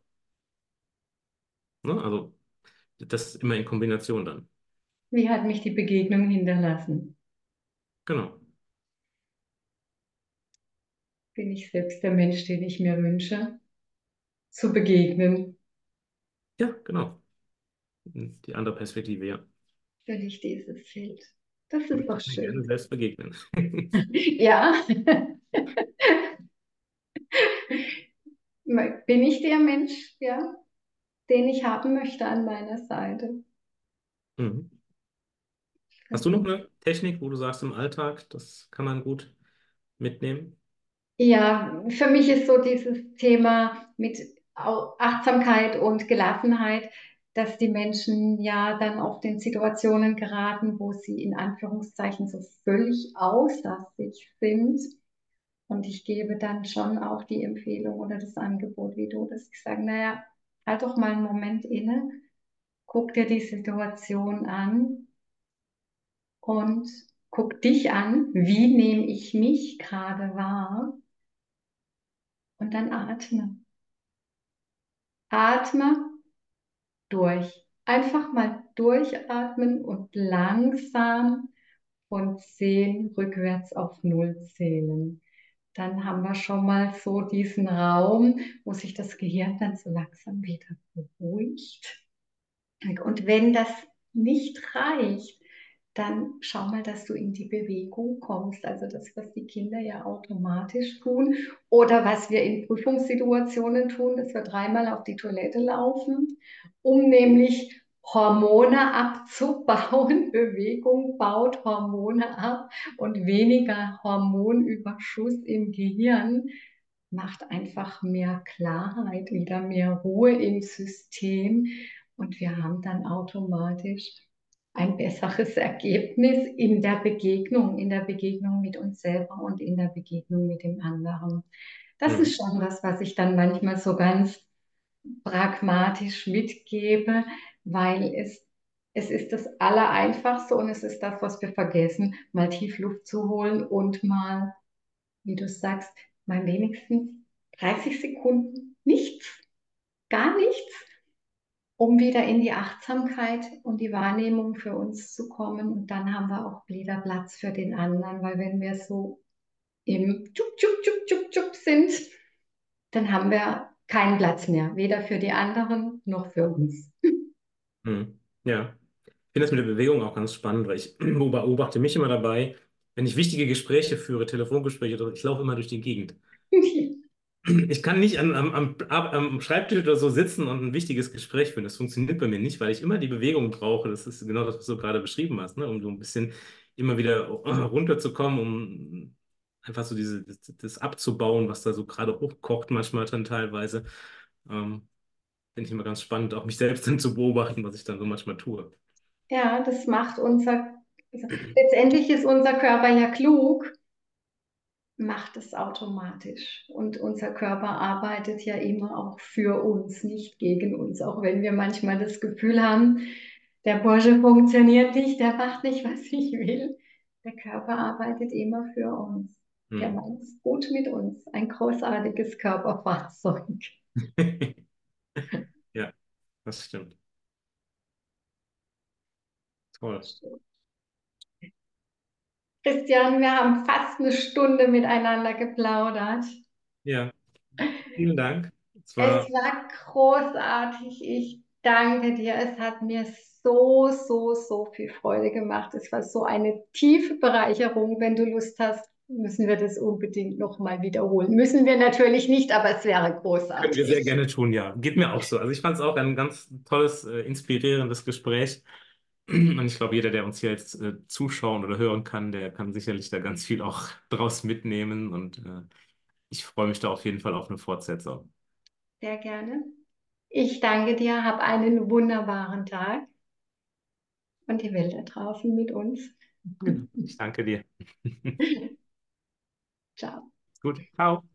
Ne? Also das immer in Kombination dann. Wie hat mich die Begegnung hinterlassen? Genau. Bin ich selbst der Mensch, den ich mir wünsche, zu begegnen? Ja, genau. Die andere Perspektive, ja. Will ich dieses Feld? Das Aber ist ich doch kann mir gerne schön. selbst begegnen. Ja, bin ich der Mensch, ja, den ich haben möchte an meiner Seite? Mhm. Hast du noch eine Technik, wo du sagst im Alltag, das kann man gut mitnehmen? Ja, für mich ist so dieses Thema mit Achtsamkeit und Gelassenheit, dass die Menschen ja dann oft in Situationen geraten, wo sie in Anführungszeichen so völlig außer sich sind. Und ich gebe dann schon auch die Empfehlung oder das Angebot, wie du das gesagt hast, naja, halt doch mal einen Moment inne, guck dir die Situation an und guck dich an, wie nehme ich mich gerade wahr und dann atme. Atme durch. Einfach mal durchatmen und langsam von 10 rückwärts auf 0 zählen. Dann haben wir schon mal so diesen Raum, wo sich das Gehirn dann so langsam wieder beruhigt. Und wenn das nicht reicht, dann schau mal, dass du in die Bewegung kommst. Also das, was die Kinder ja automatisch tun oder was wir in Prüfungssituationen tun, dass wir dreimal auf die Toilette laufen, um nämlich Hormone abzubauen. Bewegung baut Hormone ab und weniger Hormonüberschuss im Gehirn macht einfach mehr Klarheit, wieder mehr Ruhe im System und wir haben dann automatisch ein besseres Ergebnis in der Begegnung mit uns selber und in der Begegnung mit dem anderen. Das ist Mhm. schon was, was ich dann manchmal so ganz pragmatisch mitgebe, weil es ist das Allereinfachste und es ist das, was wir vergessen, mal tief Luft zu holen und mal, wie du sagst, mal wenigstens 30 Sekunden nichts, gar nichts, um wieder in die Achtsamkeit und die Wahrnehmung für uns zu kommen. Und dann haben wir auch wieder Platz für den anderen, weil wenn wir so im Tschub, Tschub, Tschub, Tschub, Tschub sind, dann haben wir keinen Platz mehr, weder für die anderen noch für uns. Hm. Ja. Ich finde das mit der Bewegung auch ganz spannend, weil ich beobachte mich immer dabei, wenn ich wichtige Gespräche führe, Telefongespräche, oder so, ich laufe immer durch die Gegend. Ich kann nicht am Schreibtisch oder so sitzen und ein wichtiges Gespräch führen. Das funktioniert bei mir nicht, weil ich immer die Bewegung brauche. Das ist genau das, was du gerade beschrieben hast, ne? Um so ein bisschen immer wieder runterzukommen, um einfach so das abzubauen, was da so gerade hochkocht, manchmal dann teilweise. Ähm, Finde ich immer ganz spannend, auch mich selbst dann zu beobachten, was ich dann so manchmal tue. Ja, das macht also letztendlich ist unser Körper ja klug, macht es automatisch. Und unser Körper arbeitet ja immer auch für uns, nicht gegen uns. Auch wenn wir manchmal das Gefühl haben, der Bursche funktioniert nicht, der macht nicht, was ich will. Der Körper arbeitet immer für uns. Der Hm. meint es gut mit uns. Ein großartiges Körperfahrzeug. Ja, das stimmt. Toll. Christian, wir haben fast eine Stunde miteinander geplaudert. Ja, vielen Dank. Es Es war, war großartig. Ich danke dir. Es hat mir so, so, so viel Freude gemacht. Es war so eine tiefe Bereicherung. Wenn du Lust hast, müssen wir das unbedingt nochmal wiederholen. Müssen wir natürlich nicht, aber es wäre können wir sehr großartig. gerne tun, ja. Geht mir auch so. Also ich fand es auch ein ganz tolles, inspirierendes Gespräch. Und ich glaube, jeder, der uns hier jetzt zuschauen oder hören kann, der kann sicherlich da ganz viel auch draus mitnehmen. Und ich freue mich da auf jeden Fall auf eine Fortsetzung. Sehr gerne. Ich danke dir. Hab einen wunderbaren Tag und die Welt da draußen mit uns. Genau. Ich danke dir. Ciao. Gut. Ciao.